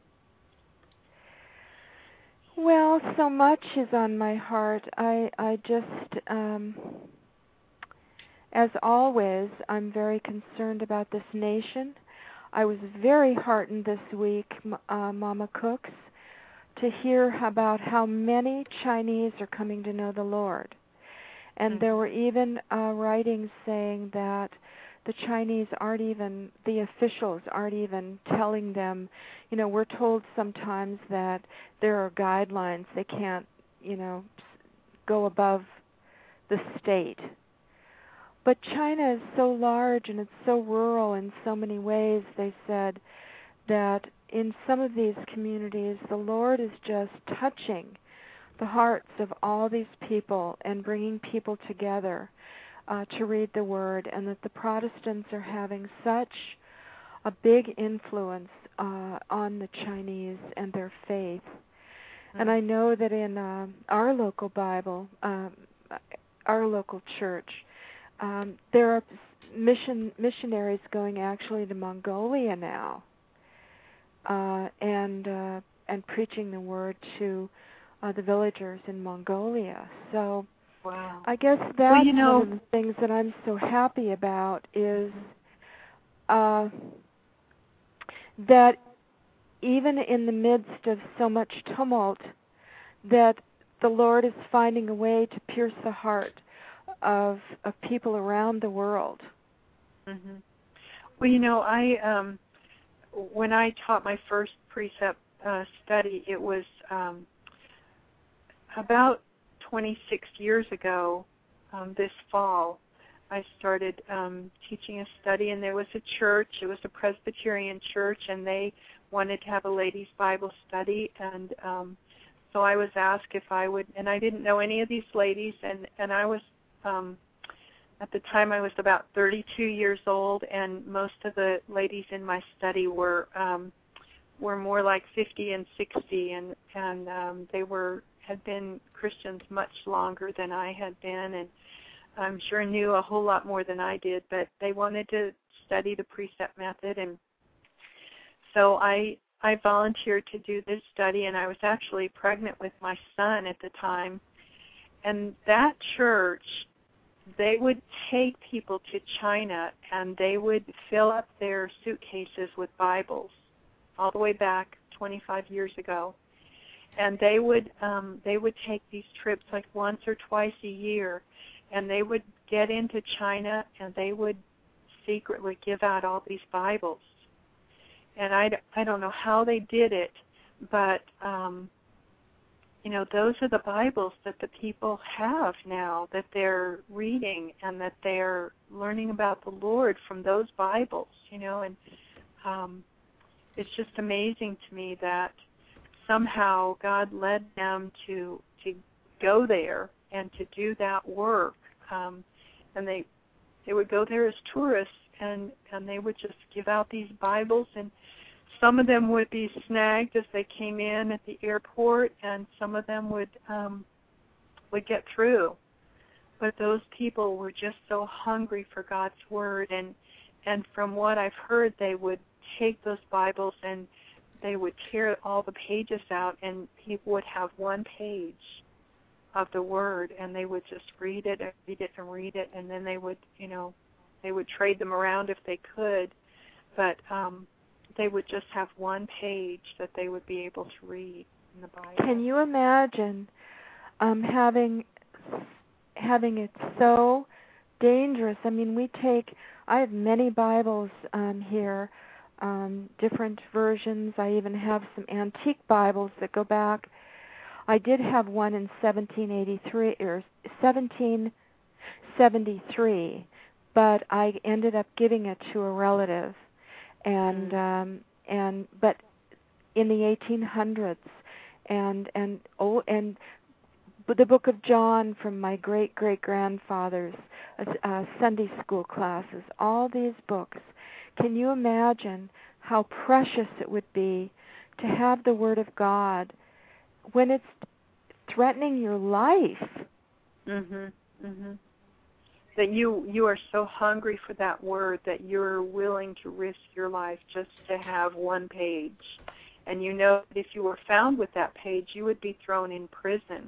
Well, so much is on my heart. I I just, um, as always, I'm very concerned about this nation. I was very heartened this week, uh, Mama Cooks, to hear about how many Chinese are coming to know the Lord. And mm-hmm. there were even uh, writings saying that the Chinese aren't even, the officials aren't even telling them, you know, we're told sometimes that there are guidelines. They can't, you know, go above the state. But China is so large and it's so rural in so many ways, they said, that in some of these communities, the Lord is just touching the hearts of all these people and bringing people together uh, to read the Word, and that the Protestants are having such a big influence uh, on the Chinese and their faith. Mm-hmm. And I know that in uh, our local Bible, um, our local church, um, there are mission missionaries going actually to Mongolia now, uh, and uh, and preaching the Word to uh, the villagers in Mongolia. So wow. I guess that's well, you know, one of the things that I'm so happy about is uh, that even in the midst of so much tumult, that the Lord is finding a way to pierce the heart of of people around the world. Mm-hmm. Well, you know, I um, when I taught my first precept uh, study, it was um, about twenty-six years ago. Um, this fall, I started um, teaching a study, and there was a church. It was a Presbyterian church, and they wanted to have a ladies' Bible study, and um, so I was asked if I would, and I didn't know any of these ladies, and, and I was, um, at the time I was about thirty-two years old, and most of the ladies in my study were um, were more like fifty and sixty, and, and um, they were had been Christians much longer than I had been, and I'm sure knew a whole lot more than I did, but they wanted to study the precept method, and so I I volunteered to do this study, and I was actually pregnant with my son at the time. And that church, they would take people to China, and they would fill up their suitcases with Bibles all the way back twenty-five years ago. And they would um, they would take these trips like once or twice a year, and they would get into China, and they would secretly give out all these Bibles. And I, I don't know how they did it, but, um, you know, those are the Bibles that the people have now, that they're reading, and that they're learning about the Lord from those Bibles, you know, and um, it's just amazing to me that somehow God led them to to go there and to do that work. Um, and they they would go there as tourists, and, and they would just give out these Bibles, and some of them would be snagged as they came in at the airport, and some of them would um, would get through. But those people were just so hungry for God's Word, and and from what I've heard, they would take those Bibles and they would tear all the pages out, and people would have one page of the Word, and they would just read it and read it and read it, and then they would, you know, they would trade them around if they could, but um, they would just have one page that they would be able to read in the Bible. Can you imagine um, having having it so dangerous? I mean, we take, I have many Bibles um, here, um, different versions. I even have some antique Bibles that go back. I did have one in seventeen eighty-three or seventeen seventy-three, but I ended up giving it to a relative, and um, and but in the eighteen hundreds, and and oh and the Book of John from my great great grandfather's uh, Sunday school classes. All these books. Can you imagine how precious it would be to have the Word of God when it's threatening your life? Mhm. Mhm. That you you are so hungry for that Word that you're willing to risk your life just to have one page. And you know that if you were found with that page, you would be thrown in prison.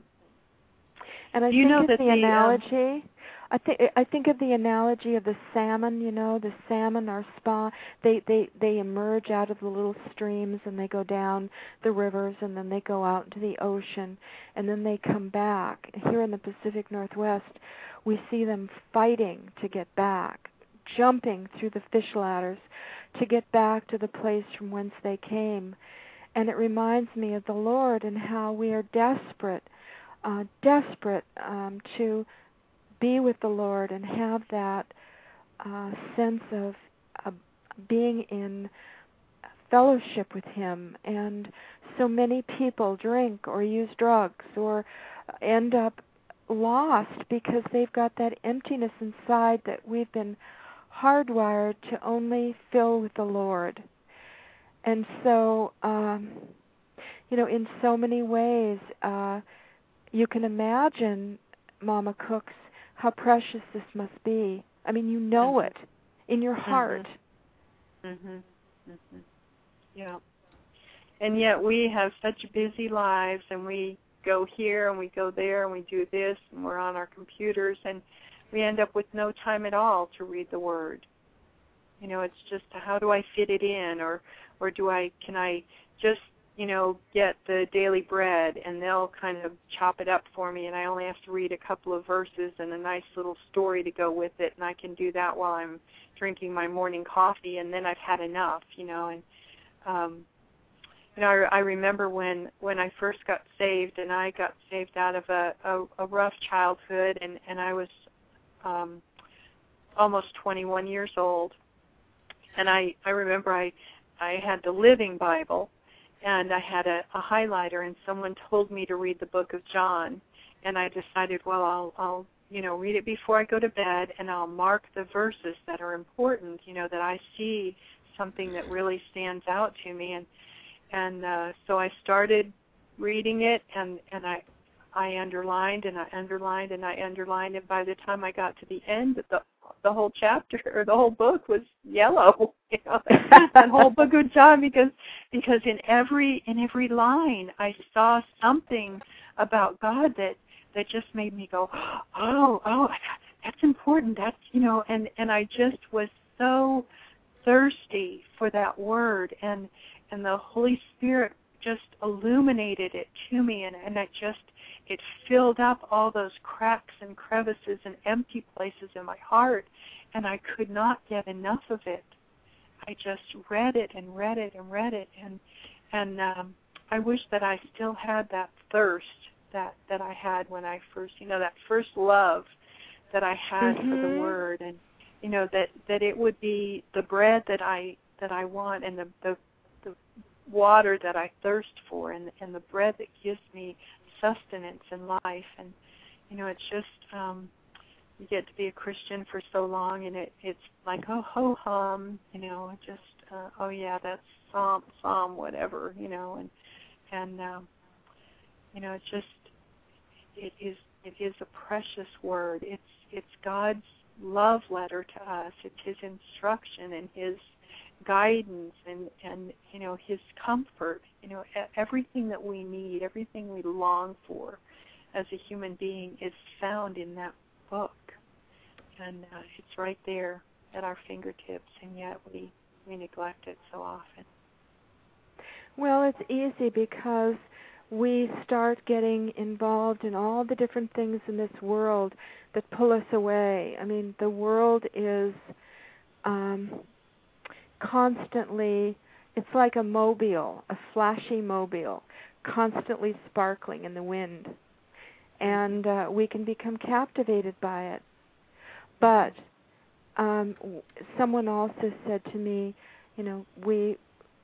And I Do you think know of that the, the analogy. Um, I think I think of the analogy of the salmon. You know, the salmon are spa. They they they emerge out of the little streams, and they go down the rivers, and then they go out into the ocean, and then they come back. Here in the Pacific Northwest, we see them fighting to get back jumping through the fish ladders to get back to the place from whence they came. And it reminds me of the Lord and how we are desperate, uh, desperate um, to be with the Lord and have that uh, sense of uh, being in fellowship with Him. And so many people drink or use drugs or end up lost because they've got that emptiness inside that we've been hardwired to only fill with the Lord. And so, um, you know, in so many ways, uh, you can imagine, Mama Cooks, how precious this must be. I mean, you know mm-hmm. it in your heart. Mm-hmm. Mm-hmm. Yeah. And yet we have such busy lives, and we go here and we go there and we do this, and we're on our computers, and we end up with no time at all to read the Word. You know, it's just how do I fit it in, or or do I can I just you know get the daily bread and they'll kind of chop it up for me, and I only have to read a couple of verses and a nice little story to go with it, and I can do that while I'm drinking my morning coffee, and then I've had enough, you know. And um, you know, I, I remember when when I first got saved, and I got saved out of a a, a rough childhood, and and I was um, almost twenty-one years old. And I, I remember I, I had the Living Bible, and I had a, a highlighter, and someone told me to read the book of John. And I decided, well, I'll, I'll, you know, read it before I go to bed, and I'll mark the verses that are important, you know, that I see something that really stands out to me. And and uh, so I started reading it, and, and I, I underlined, and I underlined, and I underlined, and by the time I got to the end of the the whole chapter or the whole book was yellow, you know, that whole book of John, because because in every in every line I saw something about God that that just made me go, oh, oh, that's important. That's, you know, and and I just was so thirsty for that word, and and the Holy Spirit just illuminated it to me, and and I just. It filled up all those cracks and crevices and empty places in my heart, and I could not get enough of it. I just read it and read it and read it, and and um, I wish that I still had that thirst that, that I had when I first, you know, that first love that I had mm-hmm. for the Word, and you know that, that it would be the bread that I that I want, and the the, the water that I thirst for, and and the bread that gives me sustenance in life. And you know, it's just um you get to be a Christian for so long, and it it's like oh ho hum, you know, just uh, oh yeah, that's Psalm Psalm whatever, you know, and and um, you know, it's just it is it is a precious word. It's it's God's love letter to us. It's His instruction and His guidance, and, and you know, His comfort, you know, everything that we need, everything we long for as a human being is found in that book, and uh, it's right there at our fingertips, and yet we, we neglect it so often. Well, it's easy because we start getting involved in all the different things in this world that pull us away. I mean, the world is um, constantly, it's like a mobile, a flashy mobile, constantly sparkling in the wind. And uh, we can become captivated by it. But um, someone also said to me, you know, we,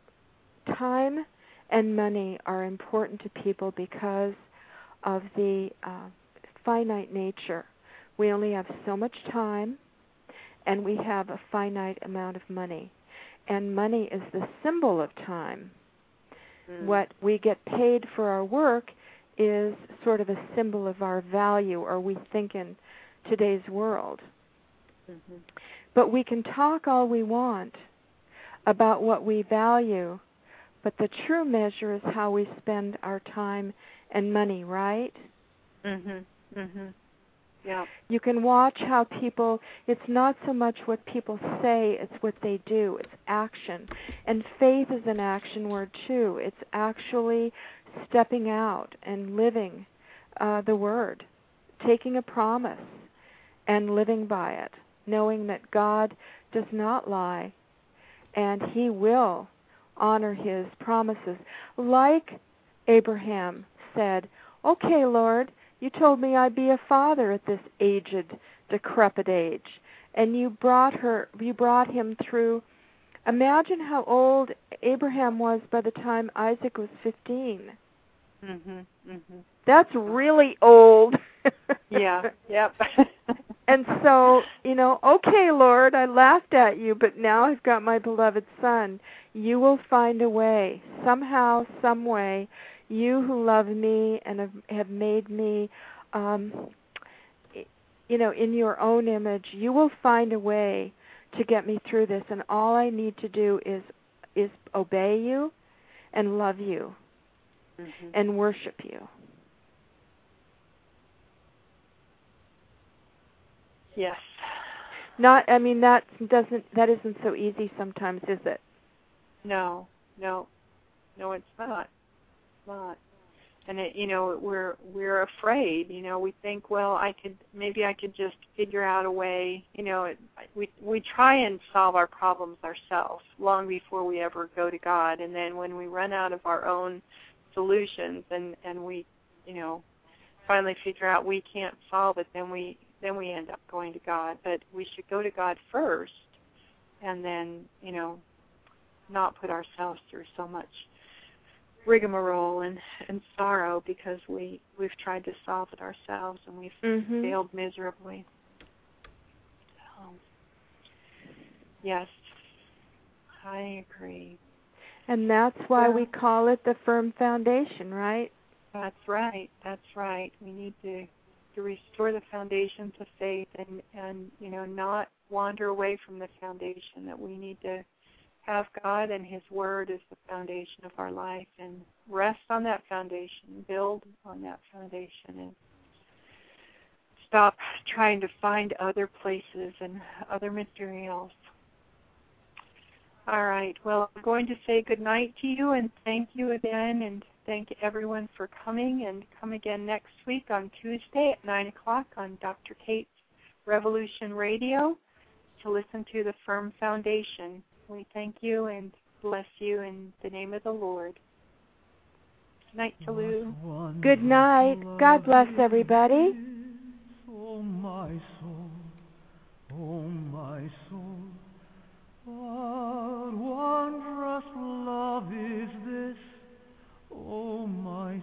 time and money are important to people because of the uh, finite nature. We only have so much time, and we have a finite amount of money. And money is the symbol of time. Mm. What we get paid for our work is sort of a symbol of our value, or we think in today's world. Mm-hmm. But we can talk all we want about what we value, but the true measure is how we spend our time and money, right? Mhm. Mhm. Yeah. You can watch how people, it's not so much what people say, it's what they do. It's action. And faith is an action word too. It's actually stepping out and living uh, the word, taking a promise and living by it. knowing that God does not lie and He will honor His promises. Like Abraham said, okay, Lord, you told me I'd be a father at this aged, decrepit age, and you brought her, you brought him through. Imagine how old Abraham was by the time Isaac was fifteen. Mhm. Mhm. That's really old. Yeah. Yep. And so, you know, okay, Lord, I laughed at you, but now I've got my beloved son. You will find a way, somehow, some way. You who love me and have, have made me, um, you know, in your own image, you will find a way to get me through this. And all I need to do is is obey you and love you mm-hmm. and worship you. Yes. Not, I mean, that doesn't, that isn't so easy sometimes, is it? No, no, no, it's not. It's not. And it, you know, we're we're afraid. You know, we think, well, I could maybe I could just figure out a way. You know, it, we we try and solve our problems ourselves long before we ever go to God. And then when we run out of our own solutions and and we, you know, finally figure out we can't solve it, then we then we end up going to God. But we should go to God first, and then, you know, not put ourselves through so much rigmarole and, and sorrow because we, we've tried to solve it ourselves and we've mm-hmm. failed miserably. So, yes, I agree. And that's why yeah. we call it the firm foundation, right? That's right. That's right. We need to, to restore the foundations of faith and, and, you know, not wander away from the foundation, that we need to have God and His Word as the foundation of our life and rest on that foundation, build on that foundation, and stop trying to find other places and other materials. All right. Well, I'm going to say good night to you and thank you again, and thank everyone for coming, and come again next week on Tuesday at nine o'clock on Doctor Kate's Revolution Radio to listen to the Firm Foundation. We thank you and bless you in the name of the Lord. Good night, Toulouse. Good night. God bless everybody. Oh, my soul, oh, my soul, what wondrous love is this, oh, my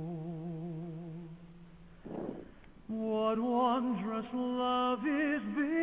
soul. What wondrous love is this?